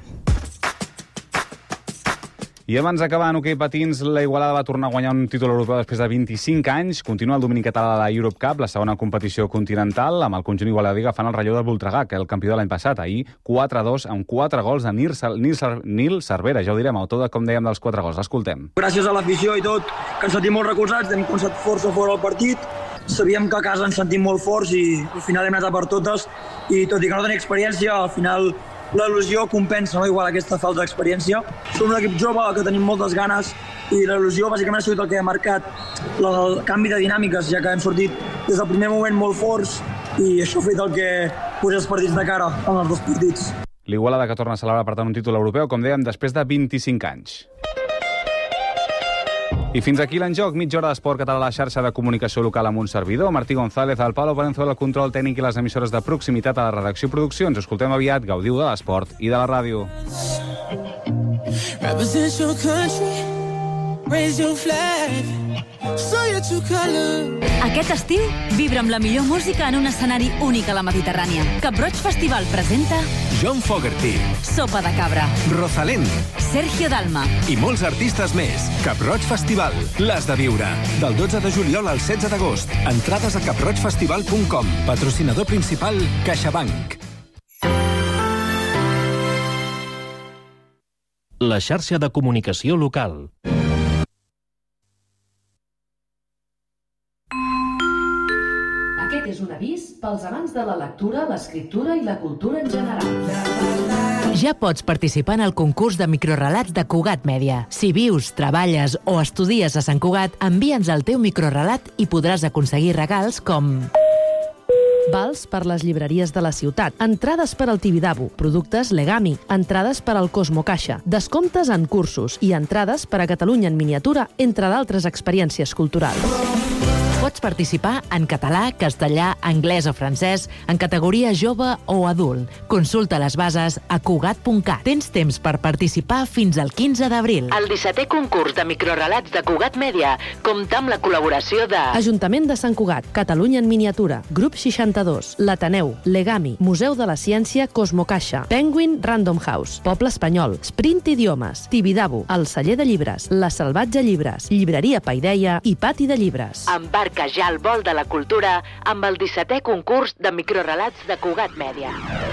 S4: I abans d'acabar en hoquei patins, la Igualada va tornar a guanyar un títol europeu després de vint-i-cinc anys. Continua el domini català de la Europe Cup, la segona competició continental, amb el conjunt igualadí agafant el relleu del Voltregà, que és el campió de l'any passat. Ahir, quatre a dos, amb quatre gols de Nil, Nil, Nil Cervera, ja ho direm, autor de, com dèiem, dels quatre gols. L'escoltem.
S19: Gràcies a l'afició i tot, que ens sentim molt recolzats, hem començat força fora al partit, sabíem que a casa ens sentim molt forts i al final hem anat a per totes, i tot i que no tenim experiència, al final la il·lusió compensa, no? Igual aquesta falta d'experiència. Som un equip jove que tenim moltes ganes i la il·lusió bàsicament ha sigut el que ha marcat el canvi de dinàmiques, ja que hem sortit des del primer moment molt forts i això ha fet el que posa els partits de cara en els dos partits.
S4: L'Igualada que torna a celebrar per tant un títol europeu, com dèiem, després de vint-i-cinc anys. I fins aquí l'enjoc, mitja hora d'esport català a la xarxa de comunicació local amb un servidor, Martí González, al Pablo Parenzuela, el control tècnic i les emissores de proximitat a la redacció i producció. Ens escoltem aviat, gaudiu de l'esport i de la ràdio.
S20: Represent your country, raise your flag, so your true color.
S21: Aquest estiu, vibra amb la millor música en un escenari únic a la Mediterrània. Cap Roig Festival presenta
S22: John Fogerty,
S21: Sopa de Cabra,
S22: Rosalén,
S21: Sergio Dalma
S22: i molts artistes més. Cap Roig Festival, l'has de viure. Del dotze de juliol al setze d'agost. Entrades a cap roig festival punt com. Patrocinador principal, CaixaBank.
S23: La xarxa de comunicació local.
S3: Aquest és un avís pels amants de la lectura, l'escriptura i la cultura en general.
S24: Ja pots participar en el concurs de microrelats de Cugat Mèdia. Si vius, treballes o estudies a Sant Cugat, envia'ns el teu microrelat i podràs aconseguir regals com vals per les llibreries de la ciutat, entrades per al Tibidabo, productes Legami, entrades per al Cosmo Caixa, descomptes en cursos i entrades per a Catalunya en miniatura, entre d'altres experiències culturals. Pots participar en català, castellà, anglès o francès, en categoria jove o adult. Consulta les bases a cugat punt cat. Tens temps per participar fins al quinze d'abril. El dissetè concurs de microrelats de Cugat Mèdia compta amb la col·laboració de Ajuntament de Sant Cugat, Catalunya en miniatura, Grup seixanta-dos, l'Ateneu, Legami, Museu de la Ciència Cosmo Caixa, Penguin Random House, Poble Espanyol, Sprint Idiomes, Tibidabo, El Celler de Llibres, La Salvatge Llibres, Llibreria Paideia i Pati de Llibres. Embarca ja al vol de la cultura amb el dissetè concurs de microrelats de Cugat Mèdia.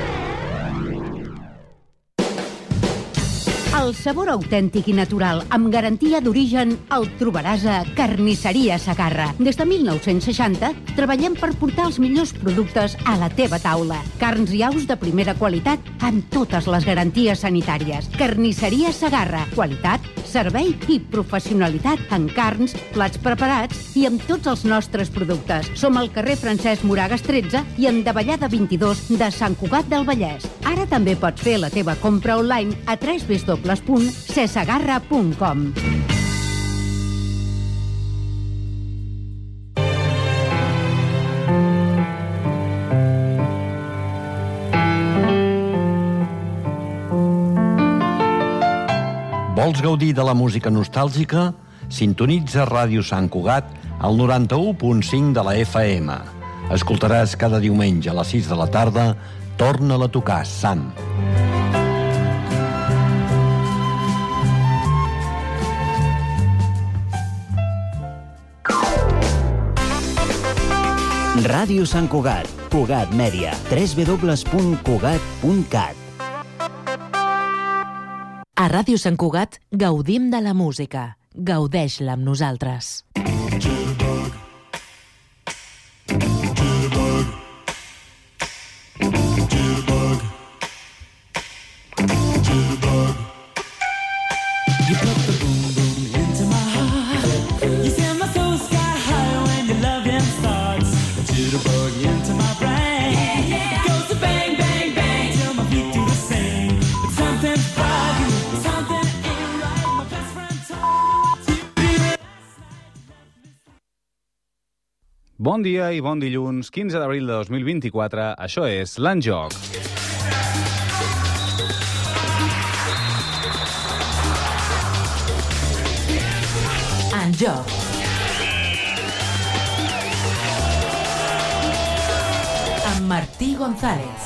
S25: El sabor autèntic i natural, amb garantia d'origen, el trobaràs a Carnisseria Segarra. Des de mil nou-cents seixanta treballem per portar els millors productes a la teva taula. Carns i aus de primera qualitat amb totes les garanties sanitàries. Carnisseria Segarra. Qualitat, servei i professionalitat en carns, plats preparats i amb tots els nostres productes. Som al carrer Francesc Moragas tretze i en Davallada vint-i-dos de Sant Cugat del Vallès. Ara també pots fer la teva compra online a w w w punt cesegarra punt com.
S22: Vols gaudir de la música nostàlgica? Sintonitza Ràdio Sant Cugat al noranta-u punt cinc de la F M. Escoltaràs cada diumenge a les sis de la tarda Torna-la a tocar, Sam.
S26: Ràdio Sant Cugat, Cugat Mèdia, w w w punt cugat punt cat.
S24: A Ràdio Sant Cugat gaudim de la música. Gaudeix-la amb nosaltres.
S4: Bon dia i bon dilluns, quinze d'abril de dos mil vint-i-quatre. Això és l'En Joc.
S24: En Joc. Amb Martí González.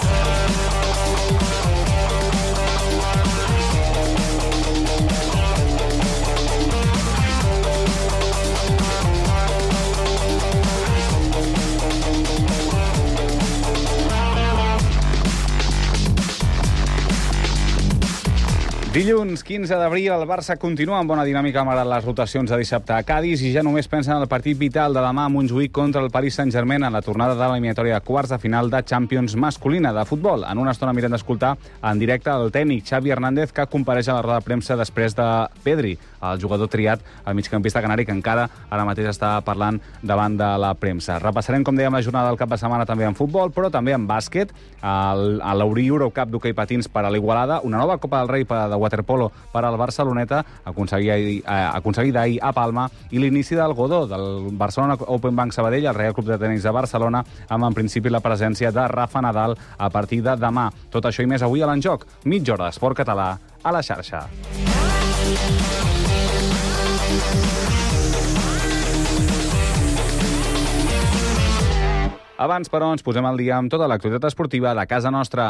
S4: Dilluns, quinze d'abril, el Barça continua amb bona dinàmica malgrat les rotacions de dissabte a Cádiz i ja només pensa en el partit vital de demà a Montjuïc contra el Paris Saint-Germain en la tornada de l'eliminatòria de quarts de final de Champions masculina de futbol. En una estona mirem d'escoltar en directe el tècnic Xavi Hernández, que compareix a la roda de premsa després de Pedri, el jugador triat, el migcampista canari, que encara ara mateix està parlant davant de la premsa. Repassarem, com dèiem, la jornada del cap de setmana també en futbol, però també en bàsquet, el, a l'Euri Eurocup d'hoquei patins per a l'Igualada, una nova Copa del Rei per a de waterpolo per al Barceloneta, aconseguir, eh, aconseguir d'ahir a Palma, i l'inici del Godó, del Barcelona Open Bank Sabadell, el Real Club de Tenis de Barcelona, amb en principi la presència de Rafa Nadal a partir de demà. Tot això i més avui a l'En Joc, mitja hora d'esport català a la xarxa. Abans, però, ens posem al dia amb tota l'actualitat esportiva de casa nostra.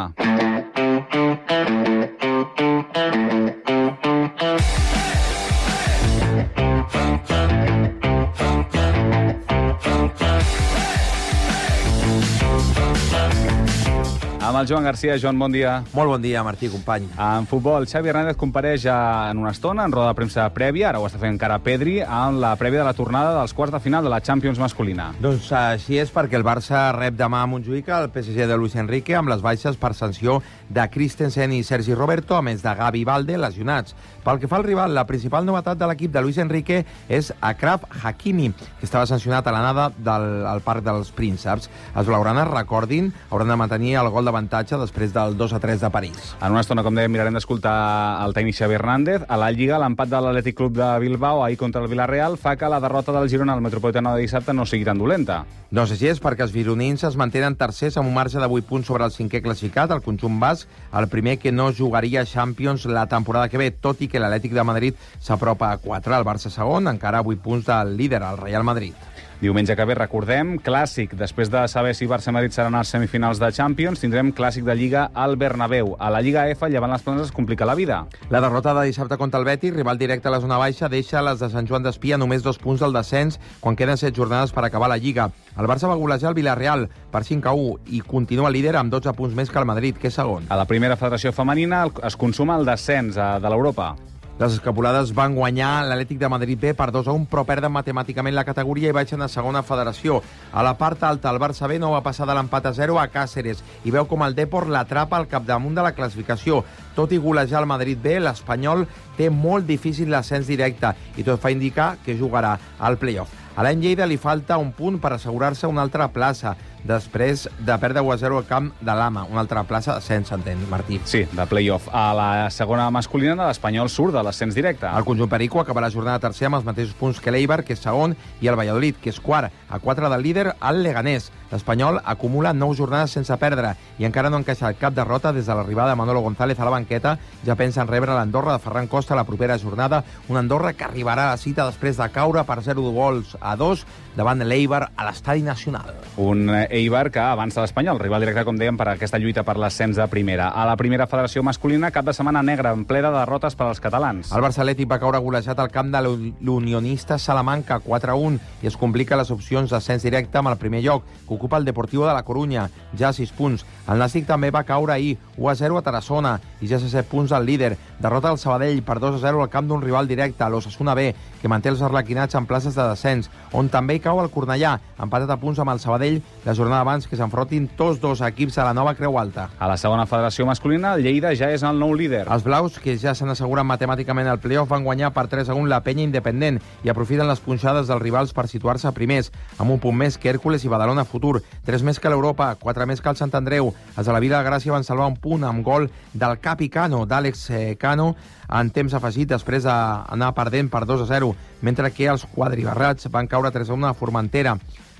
S4: Amb el Joan Garcia. Joan, bon dia.
S1: Molt bon dia, Martí, company.
S4: En futbol, Xavi Hernández compareix en una estona, en roda de premsa prèvia, ara ho està fent encara Pedri, en la prèvia de la tornada dels quarts de final de la Champions masculina.
S1: Doncs així és, perquè el Barça rep demà a Montjuïc el P S G de Luis Enrique amb les baixes per sanció de Christensen i Sergi Roberto, a més de Gavi i Balde, lesionats. Pel que fa al rival, la principal novetat de l'equip de Luis Enrique és Achraf Hakimi, que estava sancionat a l'anada del al Parc dels Prínceps. Els blaugranes, recordin, hauran de mantenir el gol d'avantatge després del dos a tres de París.
S4: En una estona, com dèiem, mirarem d'escoltar el tècnic Xavi Hernández. A la Lliga, l'empat de l'Atlètic Club de Bilbao ahir contra el Villarreal fa que la derrota del Girona al Metropolitano de dissabte no sigui tan dolenta.
S1: Doncs així és, perquè els gironins es mantenen tercers amb un marge de vuit punts sobre el cinquè classificat, el conjunt basc, el primer que no jugaria Champions la temporada que ve, tot i que l'Atlètic de Madrid s'apropa a quatre, el Barça segon, encara a vuit punts del líder, el Real Madrid.
S4: Diumenge que ve, recordem, clàssic. Després de saber si Barça i Madrid seran als semifinals de Champions, tindrem clàssic de Lliga al Bernabéu. A la Lliga F, llevant les planes, es complica la vida.
S1: La derrota de dissabte contra el Betis, rival directe a la zona baixa, deixa les de Sant Joan d'Espí a només dos punts del descens quan queden set jornades per acabar la Lliga. El Barça va golejar el Villarreal per cinc a u i continua líder amb dotze punts més que el Madrid, que és segon.
S4: A la primera federació femenina es consuma el descens de l'Europa.
S1: Les escapulades van guanyar l'Atlètic de Madrid B per dos a un, però perden matemàticament la categoria i baixen a segona federació. A la part alta, el Barça B no va passar de l'empat a zero a Càceres i veu com el Depor l'atrapa al capdamunt de la classificació. Tot i golejar el Madrid B, l'Espanyol té molt difícil l'ascens directe i tot fa indicar que jugarà al play-off. A l'Any Lleida li falta un punt per assegurar-se una altra plaça, després de perdre u a zero al camp de l'Ama. Una altra plaça d'ascens, s'entén, Martí.
S4: Sí, de play-off. A la segona masculina, l'Espanyol surt de l'ascens directe.
S1: El conjunt perico acaba la jornada tercer amb els mateixos punts que l'Eibar, que és segon, i el Valladolid, que és quart, a quatre del líder, el Leganés. L'Espanyol acumula nou jornades sense perdre i encara no encaixa cap derrota des de l'arribada de Manolo González a la banqueta. Ja pensa en rebre l'Andorra de Ferran Costa a la propera jornada, una Andorra que arribarà a la cita després de caure per zero gols a dos davant l'Eibar a l'Estadi Nacional.
S4: Un Eibar que avança l'Espanyol, rival directe, com dèiem, per aquesta lluita per l'ascens de primera. A la primera federació masculina, cap de setmana negra, en ple de derrotes per als catalans.
S1: El Barça Atlètic va caure golejat al camp de l'Unionista Salamanca quatre a un i es complica les opcions d'ascens directe amb el primer lloc, que ocupa el Deportivo de la Corunya, ja a sis punts. El Nàstic també va caure ahir u a zero a Tarassona i ja a set punts al líder. Derrota al Sabadell per dos a zero al camp d'un rival directe, l'Osasuna B, que manté els arlequinats en places de descens, on també cau el Cornellà, empatat a punts amb el Sabadell la jornada abans que s'enfrontin tots dos equips a la nova Creu Alta.
S4: A la segona federació masculina, el Lleida ja és el nou líder.
S1: Els blaus, que ja s'han assegurat matemàticament al play-off, van guanyar per tres a un la Penya Independent i aprofiten les punxades dels rivals per situar-se primers, amb un punt més que Hèrcules i Badalona Futur, tres més que l'Europa, quatre més que el Sant Andreu. Els de la Vila de Gràcia van salvar un punt amb gol del Capi Cano, d'Àlex Cano, en temps afegit després d'anar perdent per dos a zero, mentre que els quadribarrats van caure tres a un a Formentera.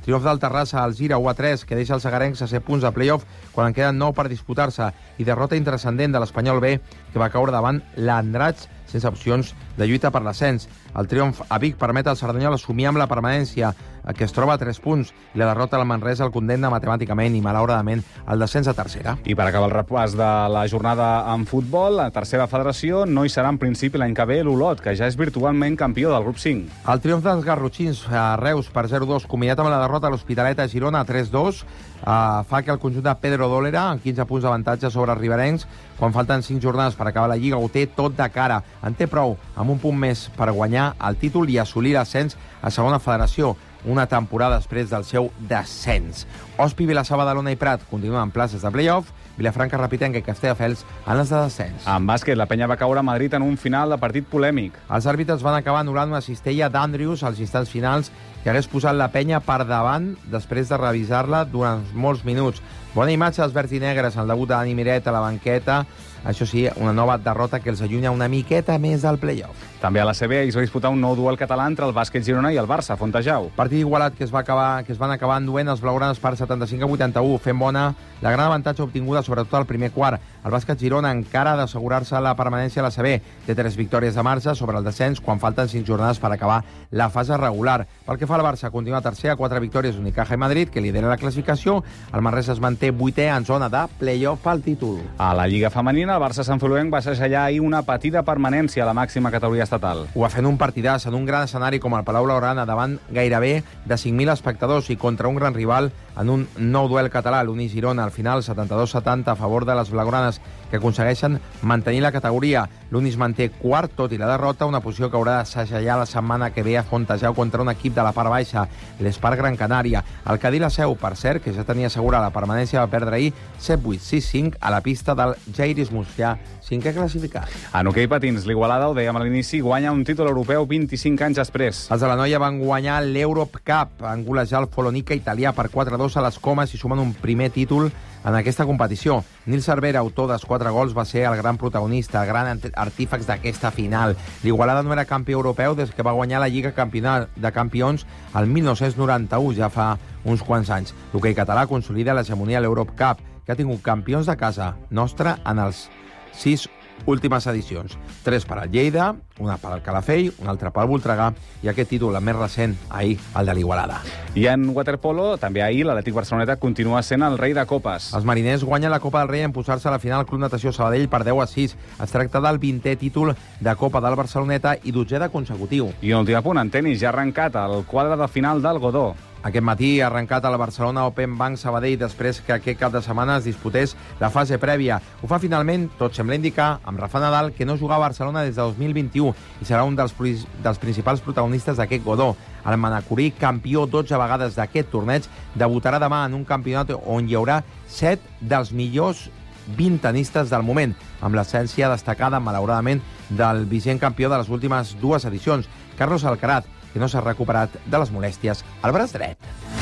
S1: Triomf del Terrassa al Gira u a tres, que deixa els sagarencs a set punts de play-off quan en queden nou per disputar-se, i derrota intrascendent de l'Espanyol B, que va caure davant l'Andratx sense opcions de lluita per l'ascens. El triomf a Vic permet al Cerdanyola assumir amb la permanència, que es troba a tres punts, i la derrota al Manresa el condemna matemàticament i, malauradament, al descens a tercera.
S4: I per acabar el repàs de la jornada en futbol, la tercera federació no hi serà en principi l'any que ve l'Olot, que ja és virtualment campió del grup cinc.
S1: El triomf dels garrotxins a Reus per zero dos, combinat amb la derrota a l'Hospitalet a Girona a tres dos, Uh, fa que el conjunt de Pedro Dólera, amb quinze punts d'avantatge sobre els riberencs, quan falten cinc jornades per acabar la Lliga, ho té tot de cara. En té prou, amb un punt més per guanyar el títol i assolir l'ascens a segona federació, una temporada després del seu descens. Ospi, Vilassar, Badalona i Prat continuen en places de play-off, Vilafranca, Repitenca i Castelldefels en les de descens.
S4: En bàsquet, la penya va caure a Madrid en un final de partit polèmic.
S1: Els àrbitres van acabar anul·lant una cistella d'Andrews als instants finals que hagués posat la penya per davant després de revisar-la durant molts minuts. Bona imatge dels verds i negres en el debut de Dani Miret a la banqueta. Això sí, una nova derrota que els allunya una miqueta més del play-off.
S4: També a la C B es va disputar un nou duel català entre el bàsquet Girona i el Barça, Fontejau.
S1: Partit igualat que es, va acabar, que es van acabar enduent els blaugranes per setanta-cinc a vuitanta-u, fent bona la gran avantatge obtinguda sobretot al primer quart. El bàsquet Girona encara ha d'assegurar-se la permanència a la C B. Té tres victòries de marge sobre el descens quan falten cinc jornades per acabar la fase regular. Pel que fa al Barça, continua tercer a quatre victòries d'Unicaja i Madrid, que lidera la classificació. El Manresa es manté vuitè en zona de play-off pel títol.
S4: A la Lliga Femenina, el Barça Sant Feliuenc va segellar ahir una petita permanència a la màxima categoria estatal.
S1: Ho va fent un partidàs en un gran escenari com el Palau Blaugrana, davant gairebé de cinc mil espectadors i contra un gran rival en un nou duel català, l'Uni Girona. Al final, setanta-dos setanta a favor de les blaugranes, que aconsegueixen mantenir la categoria. L'Uni es manté quart, tot i la derrota, una posició que haurà de segellar la setmana que ve a Fontejau contra un equip de la part baixa, l'Espar Gran Canària. El Cadí la Seu, per cert, que ja tenia assegurada la permanència, va perdre ahir set vuit sis cinc a la pista del Jairis Mucià, cinquè classificat.
S4: En hoquei patins, l'Igualada, ho dèiem a l'inici, guanya un títol europeu vint-i-cinc anys després.
S1: Els de la Noia van guanyar l'Europe Cup, en golejar el Follonica italià per quatre dos a les Comes i sumen un primer títol en aquesta competició. Nil Cervera, autor dels quatre gols, va ser el gran protagonista, el gran artífex d'aquesta final. L'Igualada no era campió europeu des que va guanyar la Lliga Campionat de Campions el mil nou-cents noranta-u, ja fa uns quants anys. L'hoquei català consolida l'hegemonia a l'Europe Cup, que ha tingut campions de casa nostra en els sis últimes edicions. Tres per al Lleida, una per al Calafell, una altra per al Voltregà i aquest títol, el més recent, ahir, el de l'Igualada.
S4: I en waterpolo, també ahir, l'Atlètic Barceloneta continua sent el rei de copes.
S1: Els mariners guanyen la Copa del Rei en posar-se a la final al Club Natació Sabadell per deu a sis. Es tracta del vintè títol de Copa del Barceloneta i dotzè de consecutiu.
S4: I un últim punt, en tenis, ja ha arrencat el quadre de final del Godó.
S1: Aquest matí ha arrencat a la Barcelona Open Bank Sabadell després que aquest cap de setmana es disputés la fase prèvia. Ho fa finalment, tot sembla indicar, amb Rafa Nadal, que no juga a Barcelona des de dos mil vint-i-u i serà un dels, dels principals protagonistes d'aquest Godó. El manacorí, campió dotze vegades d'aquest torneig, debutarà demà en un campionat on hi haurà set dels millors vint tenistes del moment, amb l'essència destacada, malauradament, del vigent campió de les últimes dues edicions, Carlos Alcaraz, que no s'ha recuperat de les molèsties al braç dret.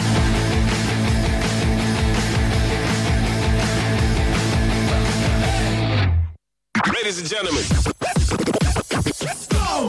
S2: Ladies and gentlemen, let's go!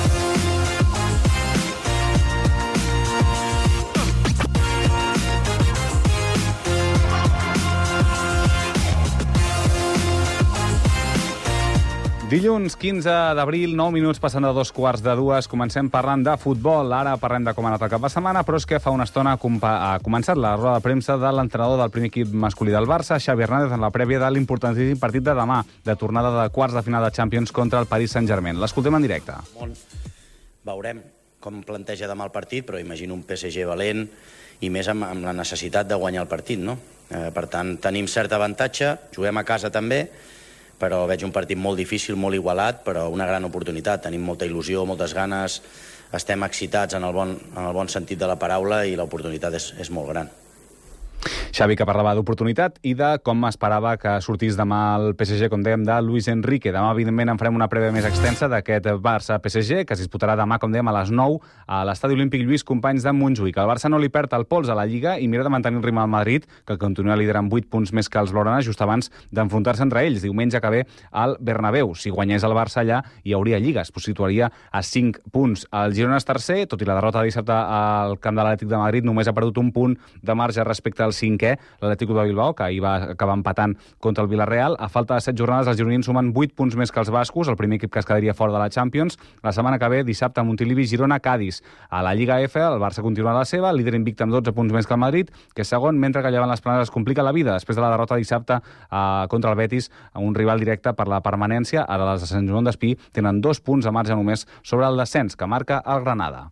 S4: Dilluns quinze d'abril, nou minuts passant de dos quarts de dues, comencem parlant de futbol. Ara parlem de com ha anat el cap de setmana, però és que fa una estona ha començat la roda de premsa de l'entrenador del primer equip masculí del Barça, Xavi Hernández, en la prèvia de l'importantíssim partit de demà, de tornada de quarts de final de Champions contra el Paris Saint-Germain. L'escoltem en directe.
S5: Veurem com planteja demà el partit, però imagino un P S G valent i més amb, amb la necessitat de guanyar el partit, no? Eh, per tant, tenim cert avantatge, juguem a casa també, però veig un partit molt difícil, molt igualat, però una gran oportunitat. Tenim molta il·lusió, moltes ganes, estem excitats en el bon, en el bon sentit de la paraula i l'oportunitat és, és molt gran.
S4: Xavi, que parlava d'oportunitat i de com esperava que sortís demà el P S G, com dèiem, de Luis Enrique. Demà, evidentment, en farem una prèvia més extensa d'aquest Barça-P S G, que es disputarà demà, com dèiem, a les nou a l'Estadi Olímpic Lluís Companys de Montjuïc. El Barça no li perd el pols a la Lliga i mira de mantenir el ritme al Madrid, que continua liderant vuit punts més que els blaugranes, just abans d'enfrontar-se entre ells. Diumenge que ve al Bernabéu. Si guanyés el Barça allà, hi hauria Lliga. Es situaria a cinc punts. El Girona és tercer, tot i la derrota de dissabte al camp de l'Atlètic de Madrid, només ha perdut un punt de marge respecte al cinquè, l'Atlètic de Bilbao, que ahir va acabar empatant contra el Villarreal. A falta de set jornades, els gironins sumen vuit punts més que els bascos, el primer equip que es quedaria fora de la Champions. La setmana que ve, dissabte, Montilivi, Girona, Cádiz. A la Lliga F, el Barça continua la seva, líder invicte amb dotze punts més que el Madrid, que és segon, mentre que llevant les planes es complica la vida després de la derrota dissabte eh, contra el Betis, un rival directe per la permanència. Ara les de Sant Joan d'Espí tenen dos punts a marge només sobre el descens, que marca el Granada.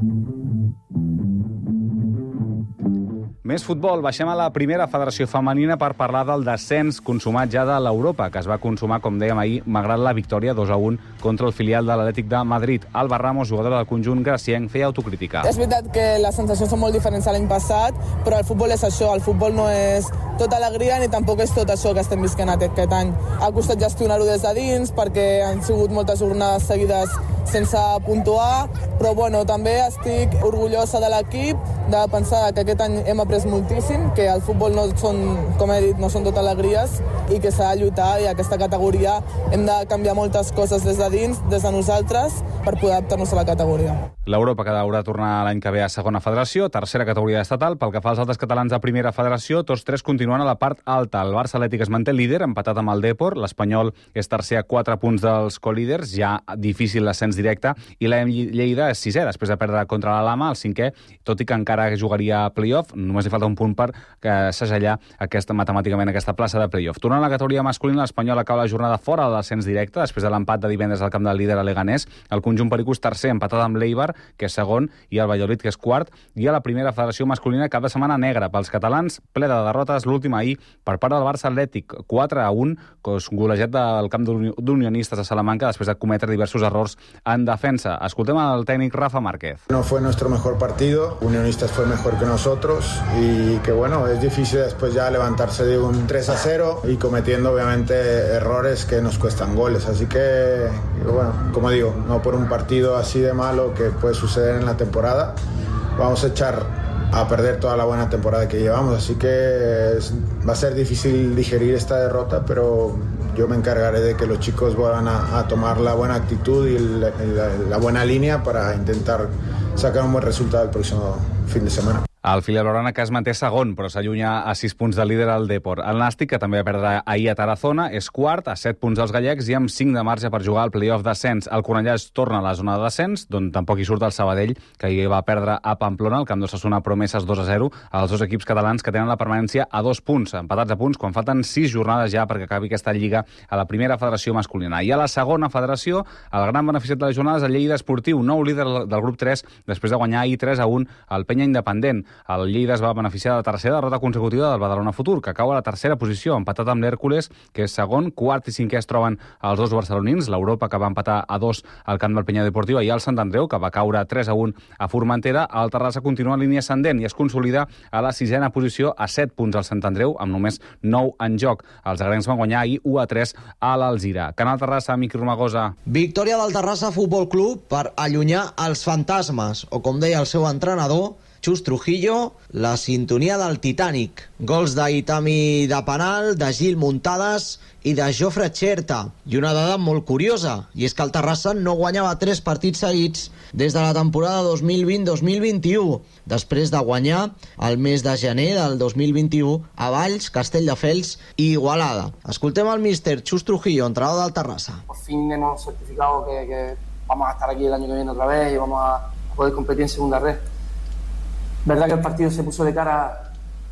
S4: Més futbol. Baixem a la primera federació femenina per parlar del descens consumat ja de l'Europa, que es va consumar, com dèiem ahir, malgrat la victòria dos a un contra el filial de l'Atlètic de Madrid. Alba Ramos, jugadora del conjunt gracienc, feia autocrítica.
S6: És veritat que les sensacions són molt diferents a l'any passat, però el futbol és això, el futbol no és tota alegria ni tampoc és tot això que estem visquent aquest any. Ha costat gestionar-ho des de dins perquè han sigut moltes jornades seguides sense puntuar, però bueno, també estic orgullosa de l'equip, de pensar que aquest any hem après moltíssim, que el futbol no són, com he dit, no són tot alegries i que s'ha de lluitar, i aquesta categoria hem de canviar moltes coses des de dins, des de nosaltres, per poder adaptar-nos a la categoria.
S4: L'Europa, que haurà de tornar l'any que ve a segona federació, tercera categoria estatal. Pel que fa als altres catalans de primera federació, tots tres continuen a la part alta. El Barça Atlètic es manté líder, empatat amb el Depor. L'Espanyol és tercer a quatre punts dels colíders, ja difícil l'ascens directe, i la Lleida és sisè, després de perdre contra la Lama, el cinquè, tot i que encara jugaria a play-off, només li falta un punt per segellar aquesta, matemàticament aquesta plaça de play-off. Tornant a la categoria masculina, l'Espanyol acaba la jornada fora de l'ascens directe, després de l'empat de divendres al camp del líder a Leganés. El conjunt pericús tercer, empatat amb l'Eibar, que és segon, i el Valladolid, que és quart. I a la primera federació masculina, cap de setmana negra pels catalans, ple de derrotes, l'última ahir per part del Barça Atlètic, quatre a un, golejat del camp d'Unionistes a Salamanca, després de cometre diversos errors en defensa. Escoltem el tècnic Rafa Márquez.
S7: No fue nuestro mejor partido, Unionistas fue mejor que nosotros, y que bueno, es difícil después ya levantarse de un tres a cero y cometiendo obviamente errores que nos cuestan goles, así que bueno, como digo, no por un partido así de malo que puede suceder en la temporada, vamos a echar a perder toda la buena temporada que llevamos, así que es, va a ser difícil digerir esta derrota, pero yo me encargaré de que los chicos vuelvan a, a tomar la buena actitud y la, la, la buena línea para intentar sacar un buen resultado el próximo fin de semana.
S4: El filial blaugrana, que es manté segon, però s'allunya a sis punts del líder al Depor. El Nàstic, que també va perdre ahir a Tarazona, és quart, a set punts dels gallecs i amb cinc de marge per jugar al play-off d'ascens. El Cornellà es torna a la zona de descens, d'on tampoc hi surt el Sabadell, que ahir va perdre a Pamplona, el camp d'Osasuna Promeses dos a zero, als dos equips catalans que tenen la permanència a dos punts, empatats a punts, quan falten sis jornades ja perquè acabi aquesta lliga a la primera federació masculina. I a la segona federació, el gran beneficiat de les jornades, el Lleida Esportiu, nou líder del grup tres, després de guanyar ahir tres a un al Penya Independent. El Lleida es va beneficiar de la tercera derrota consecutiva del Badalona Futur, que cau a la tercera posició, empatat amb l'Hèrcules, que és segon, quart i cinquè es troben els dos barcelonins, l'Europa, que va empatar a dos al camp del Penya Deportiu, i el Sant Andreu, que va caure tres a un a Formentera. El Terrassa continua en línia ascendent i es consolida a la sisena posició a set punts al Sant Andreu, amb només nou en joc. Els agrencs van guanyar ahir u a tres a l'Alzira. Canal Terrassa, Miqui Romagosa.
S8: Victòria del Terrassa Futbol Club per allunyar els fantasmes, o com deia el seu entrenador, Xus Trujillo, la sintonia del Titanic. Gols d'Itami de penal, de Gil Muntades i de Jofre Xerta. I una dada molt curiosa, i és que el Terrassa no guanyava tres partits seguits des de la temporada dos mil vint dos mil vint-i-u, després de guanyar el mes de gener del dos mil vint-i-u a Valls, Castelldefels i Igualada. Escoltem el míster Xus Trujillo, entrenador del Terrassa.
S9: Por fin hemos certificado que, que vamos a estar aquí el año que viene otra vez y vamos a poder competir en segunda red. Verdad que el partido se puso de cara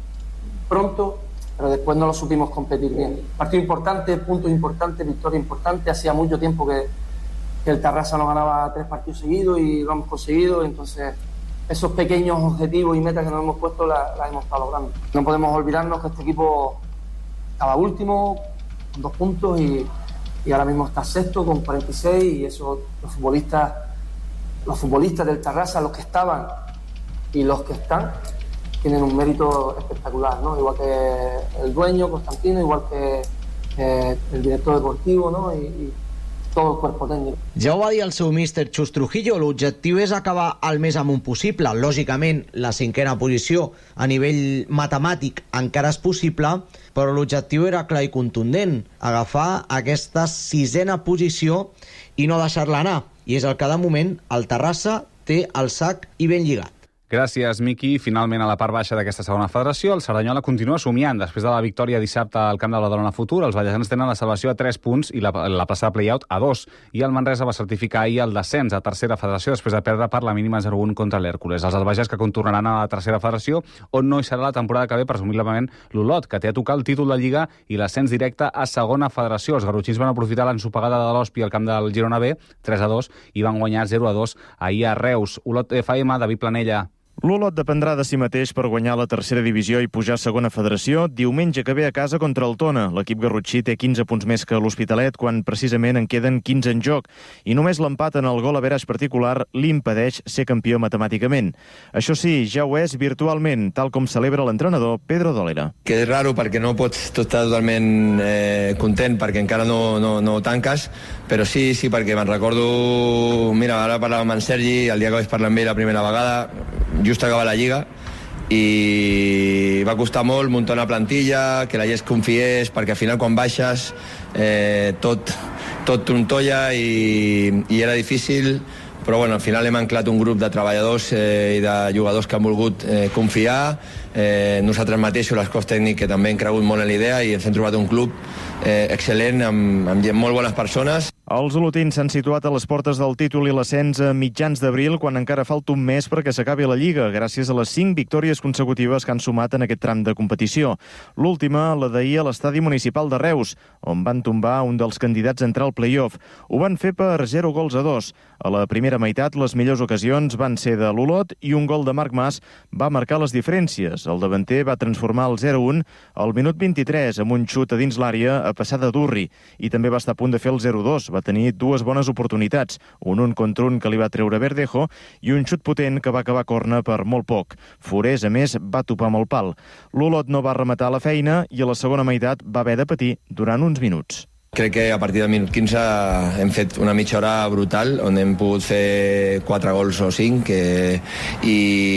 S9: pronto, pero después no lo supimos competir bien. Partido importante, puntos importantes, victoria importante. Hacía mucho tiempo que, que el Terrassa no ganaba tres partidos seguidos y lo hemos conseguido. Entonces, esos pequeños objetivos y metas que nos hemos puesto las, las hemos estado logrando. No podemos olvidarnos que este equipo estaba último, con dos puntos, y, y ahora mismo está sexto con cuarenta y seis, y eso los futbolistas, los futbolistas del Terrassa, los que estaban y los que están, tienen un mérito espectacular, ¿no? Igual que el dueño, Constantino, igual que eh, el director deportivo, ¿no? Y, y tot el cuerpo tècnic.
S8: Ja ho va dir el seu míster Xus Trujillo, l'objectiu és acabar el més amunt possible. Lògicament, la cinquena posició a nivell matemàtic encara és possible, però l'objectiu era clar i contundent, agafar aquesta sisena posició i no deixar-la anar. I és el que de moment el Terrassa té el sac i ben lligat.
S4: Gràcies, Miqui. Finalment, a la part baixa d'aquesta segona federació, el Cerdanyola continua somiant. Després de la victòria dissabte al camp de la Badalona Futur, els vallesanes tenen la salvació a tres punts i la, la plaça de play-out a dos. I el Manresa va certificar ahir el descens a tercera federació després de perdre per la mínima zero un contra l'Hèrcules. Els albages que contornaran a la tercera federació, on no hi serà la temporada que ve, presumiblement, l'Olot, que té a tocar el títol de Lliga i l'ascens directe a segona federació. Els garrotxins van aprofitar l'ensopegada de l'Hospi al camp del Girona B, tres a dos, i van guanyar zero a dos ahir a Reus. Olot F M, David Planella.
S10: L'Olot dependrà de si mateix per guanyar la tercera divisió i pujar a segona federació diumenge que ve a casa contra el Tona. L'equip garrotxí té quinze punts més que l'Hospitalet quan precisament en queden quinze en joc i només l'empat en el gol a veres particular li impedeix ser campió matemàticament. Això sí, ja ho és virtualment, tal com celebra l'entrenador Pedro Dólera.
S11: Que és raro perquè no pots estar totalment eh, content perquè encara no, no, no ho tanques, però sí, sí, perquè me'n recordo... Mira, ara parlava amb en Sergi, el dia que vaig parlar amb ell la primera vegada, just acaba la Lliga, i va costar molt muntar una plantilla, que la gent confiés, perquè al final quan baixes eh, tot, tot trontolla i, i era difícil, però bueno, al final hem anclat un grup de treballadors eh, i de jugadors que han volgut eh, confiar, eh, nosaltres mateixos, l'escos tècnic, que també hem cregut molt en l'idea i ens hem trobat un club eh, excel·lent, amb, amb molt bones persones.
S10: Els olotins s'han situat a les portes del títol i l'ascens a mitjans d'abril, quan encara falta un mes perquè s'acabi la Lliga, gràcies a les cinc victòries consecutives que han sumat en aquest tram de competició. L'última, la d'ahir a l'estadi municipal de Reus, on van tombar un dels candidats a entrar al play-off. Ho van fer per zero gols a dos. A la primera meitat, les millors ocasions van ser de l'Olot i un gol de Marc Mas va marcar les diferències. El davanter va transformar el zero un al minut vint-i-tres amb un xut a dins l'àrea a passar de Durri, i també va estar a punt de fer el zero dos. Va tenir dues bones oportunitats, un un contra un que li va treure Verdejo i un xut potent que va acabar corna per molt poc. Forés, a més, va topar amb el pal. L'Olot no va rematar la feina i a la segona meitat va haver de patir durant uns minuts.
S11: Crec que a partir del minut quinze hem fet una mitja hora brutal, on hem pogut fer quatre gols o cinc, que, i,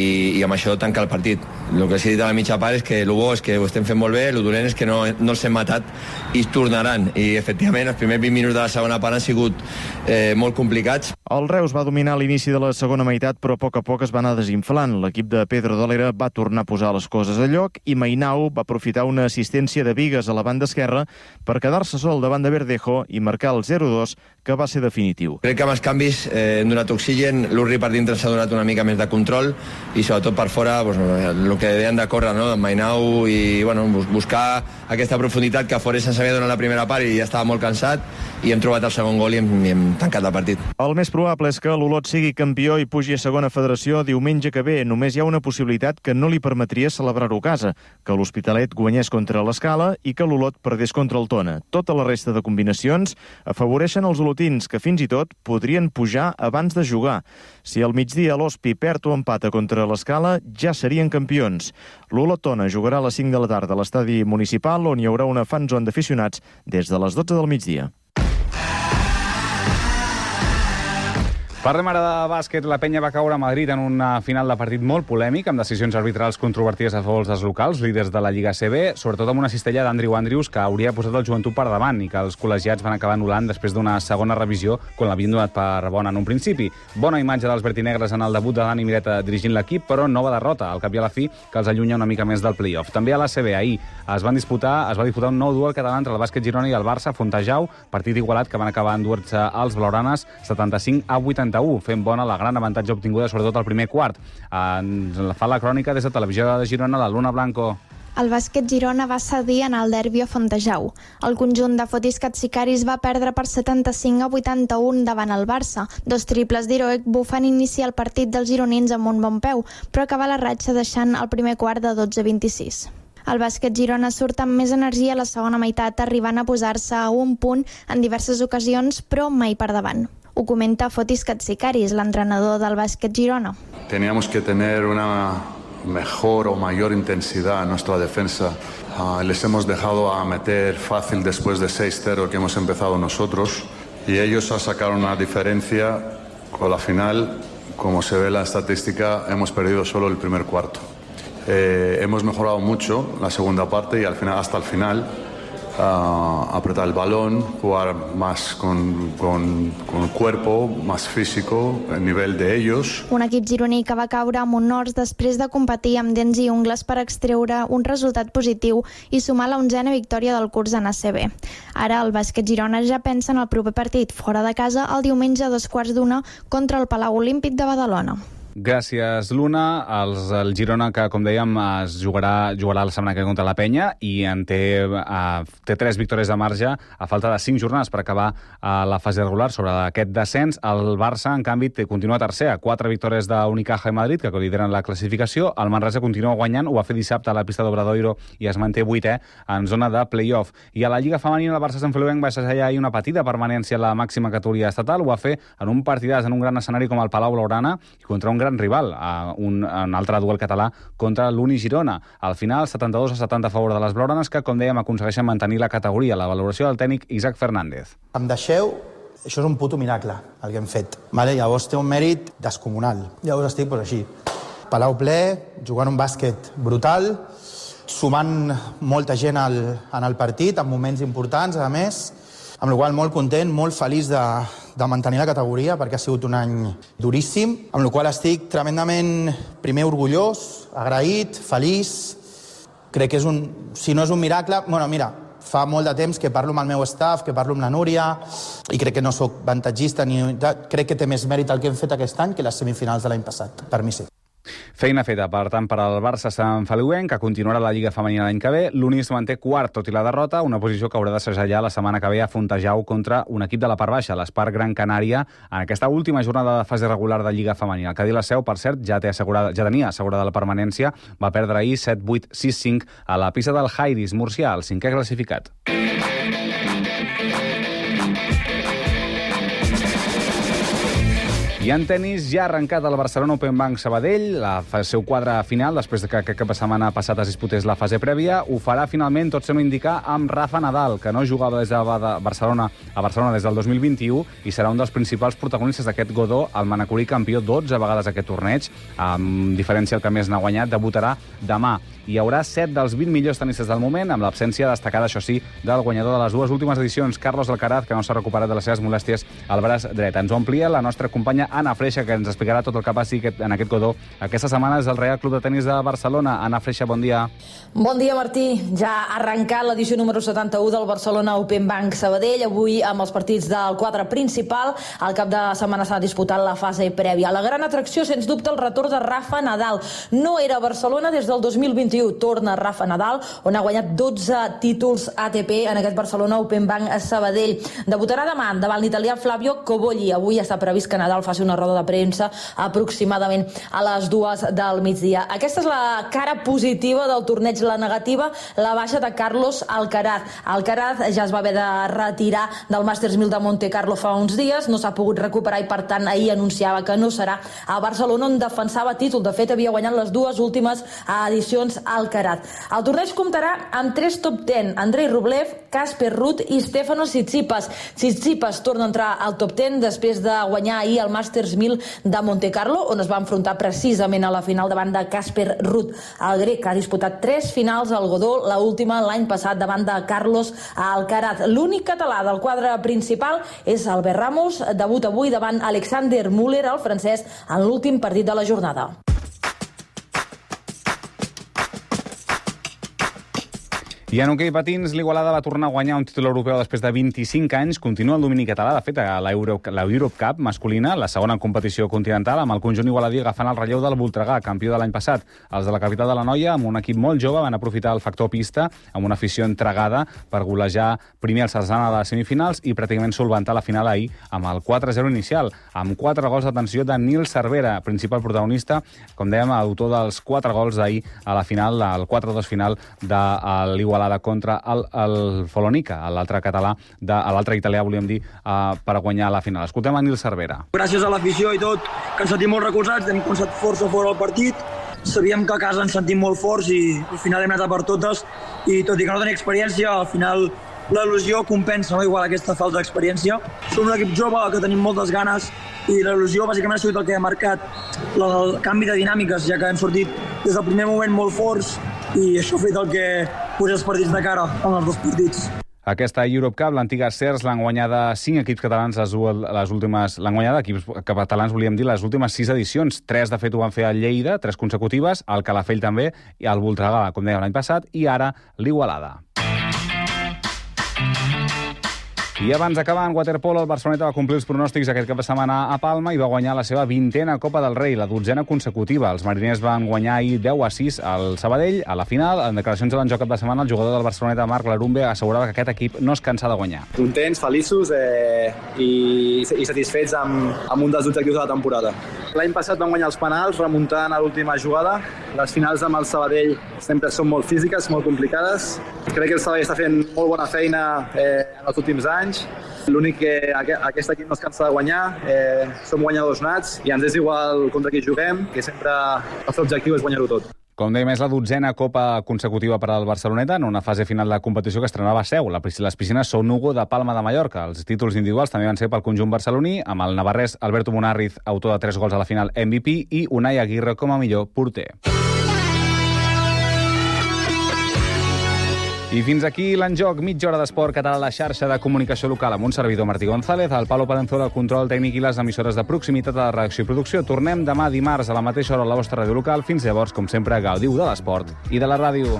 S11: i amb això tancar el partit. El que s'ha dit a la mitja part és que el bo és que ho estem fent molt bé, el dolent és que no, no els hem matat i es tornaran. I, efectivament, els primers vint minuts de la segona part han sigut eh, molt complicats.
S10: El Reus va dominar l'inici de la segona meitat, però a poc a poc es va anar desinflant. L'equip de Pedro Dólera va tornar a posar les coses a lloc i Mainau va aprofitar una assistència de Bigues a la banda esquerra per quedar-se sol davant de Verdejo i marcar el zero dos, que va ser definitiu.
S11: Crec que amb els canvis eh, hem donat oxigen, l'Urri per dintre s'ha donat una mica més de control i sobretot per fora doncs, el que deien de córrer, no? Mainau, i bueno, buscar aquesta profunditat que a fora se'ns havia donat la primera part i ja estava molt cansat, i hem trobat el segon gol i hem, i hem tancat el partit.
S10: El més probable és que l'Olot sigui campió i pugi a segona federació diumenge que ve. Només hi ha una possibilitat que no li permetria celebrar-ho a casa, que l'Hospitalet guanyés contra l'Escala i que l'Olot perdés contra el Tona. Tota la resta de combinacions afavoreixen els olotins, que fins i tot podrien pujar abans de jugar. Si al migdia l'Hospi perd o empata contra l'Escala, ja serien campions. L'Olot-Tona jugarà a les cinc de la tarda a l'estadi municipal, on hi haurà una fan zone d'aficionats des de les dotze del migdia.
S4: Parlem ara de bàsquet. La penya va caure a Madrid en una final de partit molt polèmic, amb decisions arbitrals controvertides a favor dels locals, líders de la Lliga A C B, sobretot amb una cistella d'Andrew Andrews, que hauria posat el Joventut per davant i que els col·legiats van acabar anul·lant després d'una segona revisió, quan l'havien donat per bona en un principi. Bona imatge dels vertinegres en el debut de Dani Mireta dirigint l'equip, però nova derrota, al cap i a la fi, que els allunya una mica més del play-off. També a l'A C B ahir es van disputar, es va disputar un nou duel català entre el bàsquet Girona i el Barça Fontejau, partit igualat que van acabar endur-se els blaugranes setanta-cinc a vuitanta-u, fent bona la gran avantatge obtinguda sobretot al primer quart. Ens fa la crònica des de Televisió de Girona, la Luna Blanco.
S17: El bàsquet Girona va cedir en el derbi a Fontejau. El conjunt de Fotis Katsikaris va perdre per setanta-cinc a vuitanta-un davant el Barça. Dos triples d'Iroek bufant iniciar el partit dels gironins amb un bon peu, però acaba la ratxa deixant el primer quart de dotze a vint-i-sis. El bàsquet Girona surt amb més energia a la segona meitat, arribant a posar-se a un punt en diverses ocasions, però mai per davant. Ho comenta Fotis Katsikaris, l'entrenador del bàsquet Girona.
S12: Teníamos que tener una, mejor o mayor intensidad en nuestra defensa. Uh, les hemos dejado a meter fácil después de seis cero que hemos empezado nosotros y ellos a sacar una diferencia con la final. Como se ve en la estadística, hemos perdido solo el primer cuarto. Eh, hemos mejorado mucho la segunda parte y al final, hasta el final, uh, apretar el balón, jugar más con, con, con el cuerpo, más físico, el nivel de ellos.
S17: Un equip gironí que va caure amb honors després de competir amb dents i ungles per extreure un resultat positiu i sumar la onzena victòria del curs en A C B. Ara el bàsquet Girona ja pensa en el proper partit fora de casa el diumenge a dos quarts d'una contra el Palau Olímpic de Badalona.
S4: Gràcies, Luna. Els, el Girona, que, com dèiem, es jugarà, jugarà la setmana que ve contra la Penya i en té, uh, té tres victòries de marge a falta de cinc jornades per acabar uh, la fase regular sobre aquest descens. El Barça, en canvi, té, continua tercer, a quatre victòries d'Unicaja i Madrid, que lideren la classificació. El Manresa continua guanyant, ho va fer dissabte a la pista d'Obradoiro i es manté vuitè en zona de play-off. I a la Lliga Femenina, el Barça Sant Feliuenc va assajar ahir una petita permanència a la màxima categoria estatal. Ho va fer en un partidàs, en un gran escenari com el Palau Blaugrana i contra un gran rival, a un, a un altre duel català contra l'Uni Girona. Al final, setanta-dos a setanta a favor de les blaugranes, que, com dèiem, aconsegueixen mantenir la categoria. La valoració del tècnic Isaac Fernández.
S13: Em deixeu, això és un puto miracle, el que hem fet. Vale? Llavors té un mèrit descomunal. Llavors estic pues, així. Palau ple, jugant un bàsquet brutal, sumant molta gent al, en el partit, en moments importants, a més, amb la qual cosa molt content, molt feliç de, de mantenir la categoria, perquè ha sigut un any duríssim, amb la qual cosa estic tremendament, primer, orgullós, agraït, feliç. Crec que és un, si no és un miracle, bueno, mira, fa molt de temps que parlo amb el meu staff, que parlo amb la Núria, i crec que no sóc avantatgista, ni, crec que té més mèrit el que hem fet aquest any que les semifinals de l'any passat, per mi sí.
S4: Feina feta, per tant, per al Barça Sant Feliuenc, que continuarà la Lliga Femenina l'any que ve. L'Uni es manté quart, tot i la derrota, una posició que haurà de segellar la setmana que ve a Fontejau contra un equip de la part baixa, l'Espar Gran Canària, en aquesta última jornada de fase regular de Lliga Femenina. El Cadí la Seu, per cert, ja, té assegurada, ja tenia assegurada la permanència, va perdre ahir set vuit sis cinc a la pista del Jairis Murcià, el cinquè classificat. I en tenis ja ha arrencat el Barcelona Open Bank Sabadell, el seu quadre final, després que aquest cap de setmana passat es disputés la fase prèvia. Ho farà finalment, tot sembla indicar, amb Rafa Nadal, que no jugava des de Barcelona a Barcelona des del dos mil vint-i-u i serà un dels principals protagonistes d'aquest Godó, el manacorí campió dotze vegades aquest torneig, amb diferència el que més n'ha guanyat, debutarà demà. Hi haurà set dels vint millors tenistes del moment, amb l'absència destacada, això sí, del guanyador de les dues últimes edicions, Carlos Alcaraz, que no s'ha recuperat de les seves molèsties al braç dret. Ens ho amplia la nostra companya Anna Freixa, que ens explicarà tot el que passi en aquest Godó aquesta setmana és el Real Club de Tenis de Barcelona. Anna Freixa, bon dia.
S14: Bon dia, Martí. Ja ha arrencat l'edició número setanta-u del Barcelona Open Bank Sabadell, avui amb els partits del quadre principal. Al cap de setmana s'ha disputat la fase prèvia. La gran atracció, sens dubte, el retorn de Rafa Nadal. No era a Barcelona des del dos mil vint-i-u. Torna Rafa Nadal, on ha guanyat dotze títols A T P en aquest Barcelona Open Bank a Sabadell. Debutarà demà davant l'italià Flavio Cobolli. Avui està previst que Nadal faci una roda de premsa aproximadament a les dues del migdia. Aquesta és la cara positiva del torneig. La negativa, la baixa de Carlos Alcaraz. Alcaraz ja es va haver de retirar del Masters mil de Monte Carlo fa uns dies, no s'ha pogut recuperar i per tant ahir anunciava que no serà a Barcelona, on defensava títol. De fet, havia guanyat les dues últimes edicions Alcaraz. El torneig comptarà amb tres top deu, Andrei Rublev, Casper Ruud i Stefanos Tsitsipas. Tsitsipas torna a entrar al top deu després de guanyar ahir el Masters mil de Monte Carlo, on es va enfrontar precisament a la final davant de Casper Ruud. El grec ha disputat tres finals al Godó, la última l'any passat davant de Carlos Alcaraz. L'únic català del quadre principal és Albert Ramos, debut avui davant Alexander Müller, el francès, en l'últim partit de la jornada.
S4: I en hoquei patins, l'Igualada va tornar a guanyar un títol europeu després de vint-i-cinc anys. Continua el domini català, de fet, a l'Europe Cup masculina, la segona competició continental, amb el conjunt igualadí agafant el relleu del Voltregà, campió de l'any passat. Els de la capital de l'Anoia, amb un equip molt jove, van aprofitar el factor pista, amb una afició entregada per golejar primer el Cesana de les semifinals i pràcticament solventar la final ahir amb el quatre zero inicial, amb quatre gols d'atenció de Nil Cervera, principal protagonista, com dèiem, autor dels quatre gols d'ahir a la final, el quatre dos final de l'Igualada contra el, el Follonica, l'altre català, de, l'altre italià, volíem dir, uh, per guanyar la final. Escoltem a Nil Cervera.
S19: Gràcies a l'afició i tot, que ens sentim molt recolzats, hem començat força fora el partit sabíem que a casa ens sentim molt forts i al final hem anat a per totes i tot i que no tenim experiència, al final la il·lusió compensa, no? Igual aquesta falta d'experiència. Som un equip jove que tenim moltes ganes i la il·lusió bàsicament ha sigut el que ha marcat el canvi de dinàmiques, ja que hem sortit des del primer moment molt forts i això ha fet el que posa els partits de cara en els dos partits.
S4: Aquesta Europe Cup, l'antiga Cers, l'han guanyada cinc equips catalans les, les últimes... L'han guanyada equips catalans, volíem dir, les últimes sis edicions. Tres, de fet, ho van fer a Lleida, tres consecutives, el Calafell també, i el Voltregà, com dèiem l'any passat, i ara l'Igualada. I abans d'acabar, en waterpolo, el Barceloneta va complir els pronòstics aquest cap de setmana a Palma i va guanyar la seva vintena Copa del Rei, la dotzena consecutiva. Els mariners van guanyar ahir deu a sis al Sabadell. A la final, en declaracions de l'enjoc cap de setmana, el jugador del Barceloneta, Marc Larumbe, assegurava que aquest equip no es cansa de guanyar.
S15: Contents, feliços eh, i, i satisfets amb, amb un dels objectius de la temporada. L'any passat van guanyar els penals, remuntant a l'última jugada. Les finals amb el Sabadell sempre són molt físiques, molt complicades. Crec que el Sabadell està fent molt bona feina eh, en els últims anys. L'únic que aquest equip no es cansa de guanyar, eh, som guanyadors nats i ens és igual contra qui juguem, que sempre el nostre objectiu és guanyar-ho tot.
S4: Com dèiem, és la dotzena Copa consecutiva per al Barceloneta en una fase final de competició que estrenava a Seu, les piscines Son Hugo de Palma de Mallorca. Els títols individuals també van ser pel conjunt barceloní, amb el navarrès Alberto Munarriz, autor de tres gols a la final M V P, i Unai Aguirre com a millor porter. I fins aquí l'enjoc, mitja hora d'esport català a la xarxa de comunicació local amb un servidor, Martí González, el Pablo Palenzuela, el control tècnic i les emissores de proximitat de la redacció i producció. Tornem demà dimarts a la mateixa hora a la vostra ràdio local. Fins llavors, com sempre, gaudiu de l'esport i de la ràdio.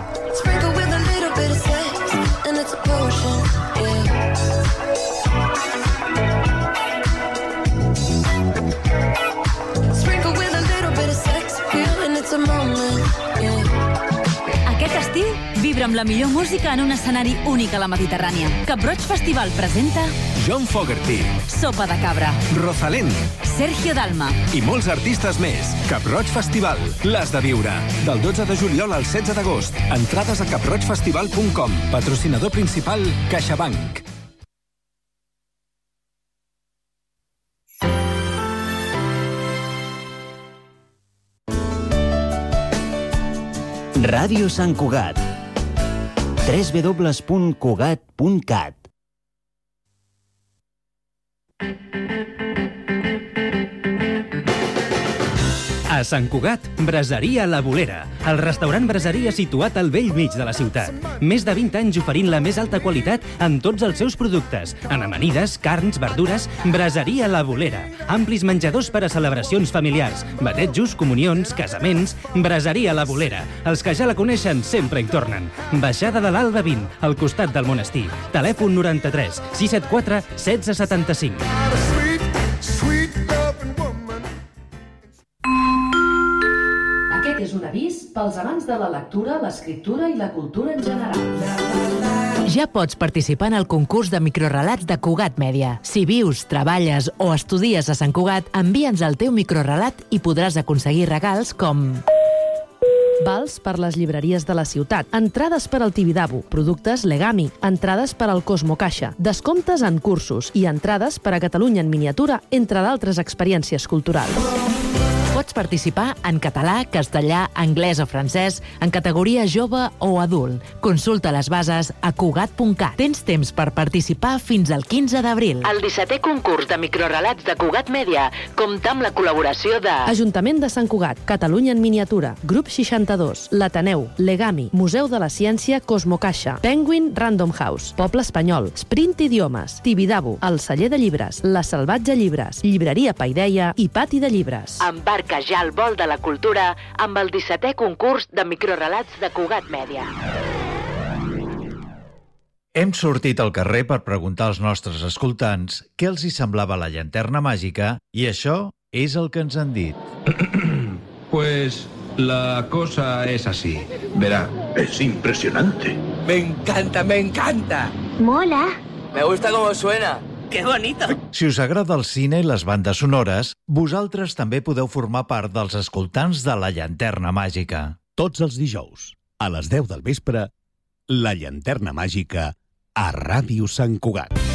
S16: Aquest estiu, vibra amb la millor música en un escenari únic a la Mediterrània. Cap-roig Festival presenta
S18: John Fogerty,
S16: Sopa de Cabra,
S18: Rosalén,
S16: Sergio Dalma
S18: i molts artistes més. Cap-roig Festival, l'has de viure. Del dotze de juliol al setze d'agost. Entrades a cap roig festival punt com. Patrocinador principal, CaixaBank.
S26: Ràdio Sant Cugat. w w w punt cugat punt cat.
S20: A Sant Cugat, Braseria La Bolera, el restaurant braseria situat al vell mig de la ciutat. Més de vint anys oferint la més alta qualitat en tots els seus productes, en amanides, carns, verdures. Braseria La Bolera, amplis menjadors per a celebracions familiars, batejos, comunions, casaments. Braseria La Bolera, els que ja la coneixen sempre hi tornen. Baixada de l'Alba vint, al costat del monestir. Telèfon noranta-tres sis set quatre setze setanta-cinc.
S3: Aquest és un avís pels amants de la lectura, l'escriptura i la cultura en general.
S24: Ja pots participar en el concurs de microrelats de Cugat Mèdia. Si vius, treballes o estudies a Sant Cugat, envia'ns el teu microrelat i podràs aconseguir regals com...
S21: Vals per les llibreries de la ciutat, entrades per al Tibidabo, productes Legami, entrades per al Cosmo Caixa, descomptes en cursos i entrades per a Catalunya en miniatura, entre d'altres experiències culturals.
S24: Pots participar en català, castellà, anglès o francès, en categoria jove o adult. Consulta les bases a cugat punt cat. Tens temps per participar fins al quinze d'abril. El dissetè concurs de microrelats de Cugat Mèdia compta amb la col·laboració de...
S21: Ajuntament de Sant Cugat, Catalunya en miniatura, Grup seixanta-dos, l'Ateneu, Legami, Museu de la Ciència Cosmo Caixa, Penguin Random House, Poble Espanyol, Sprint Idiomes, Tibidabo, el Celler de Llibres, La Salvatge Llibres, Llibreria Paideia i Pati de Llibres.
S24: Embarca ja al vol de la cultura amb el dissetè concurs de microrelats de Cugat Mèdia.
S23: Hem sortit al carrer per preguntar als nostres escoltants què els hi semblava la llanterna màgica i això és el que ens han dit.
S27: Pues la cosa es así. Verá, es impresionante.
S28: Me encanta, me encanta.
S29: Mola.
S28: Me gusta cómo suena. ¡Qué bonito!
S23: Si us agrada el cine i les bandes sonores, vosaltres també podeu formar part dels escoltants de La Llanterna Màgica.
S30: Tots els dijous, a les deu del vespre, La Llanterna Màgica a Ràdio Sant Cugat.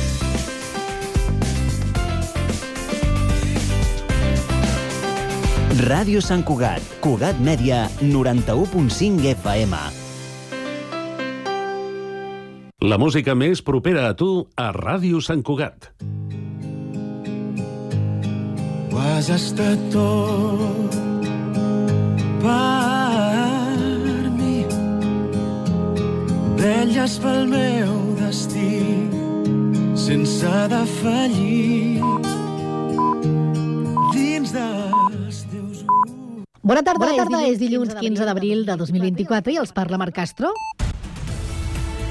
S26: Ràdio Sant Cugat, Cugat Mèdia, noranta-u punt cinc F M.
S30: La música més propera a tu a Ràdio Sant Cugat.
S1: Ho has estat tot per mi. Vetlles pel meu destí sense defallir dins dels teus ulls.
S2: Bona tarda, Bona tarda és dilluns quinze d'abril de dos mil vint-i-quatre i els parla Marc Castro.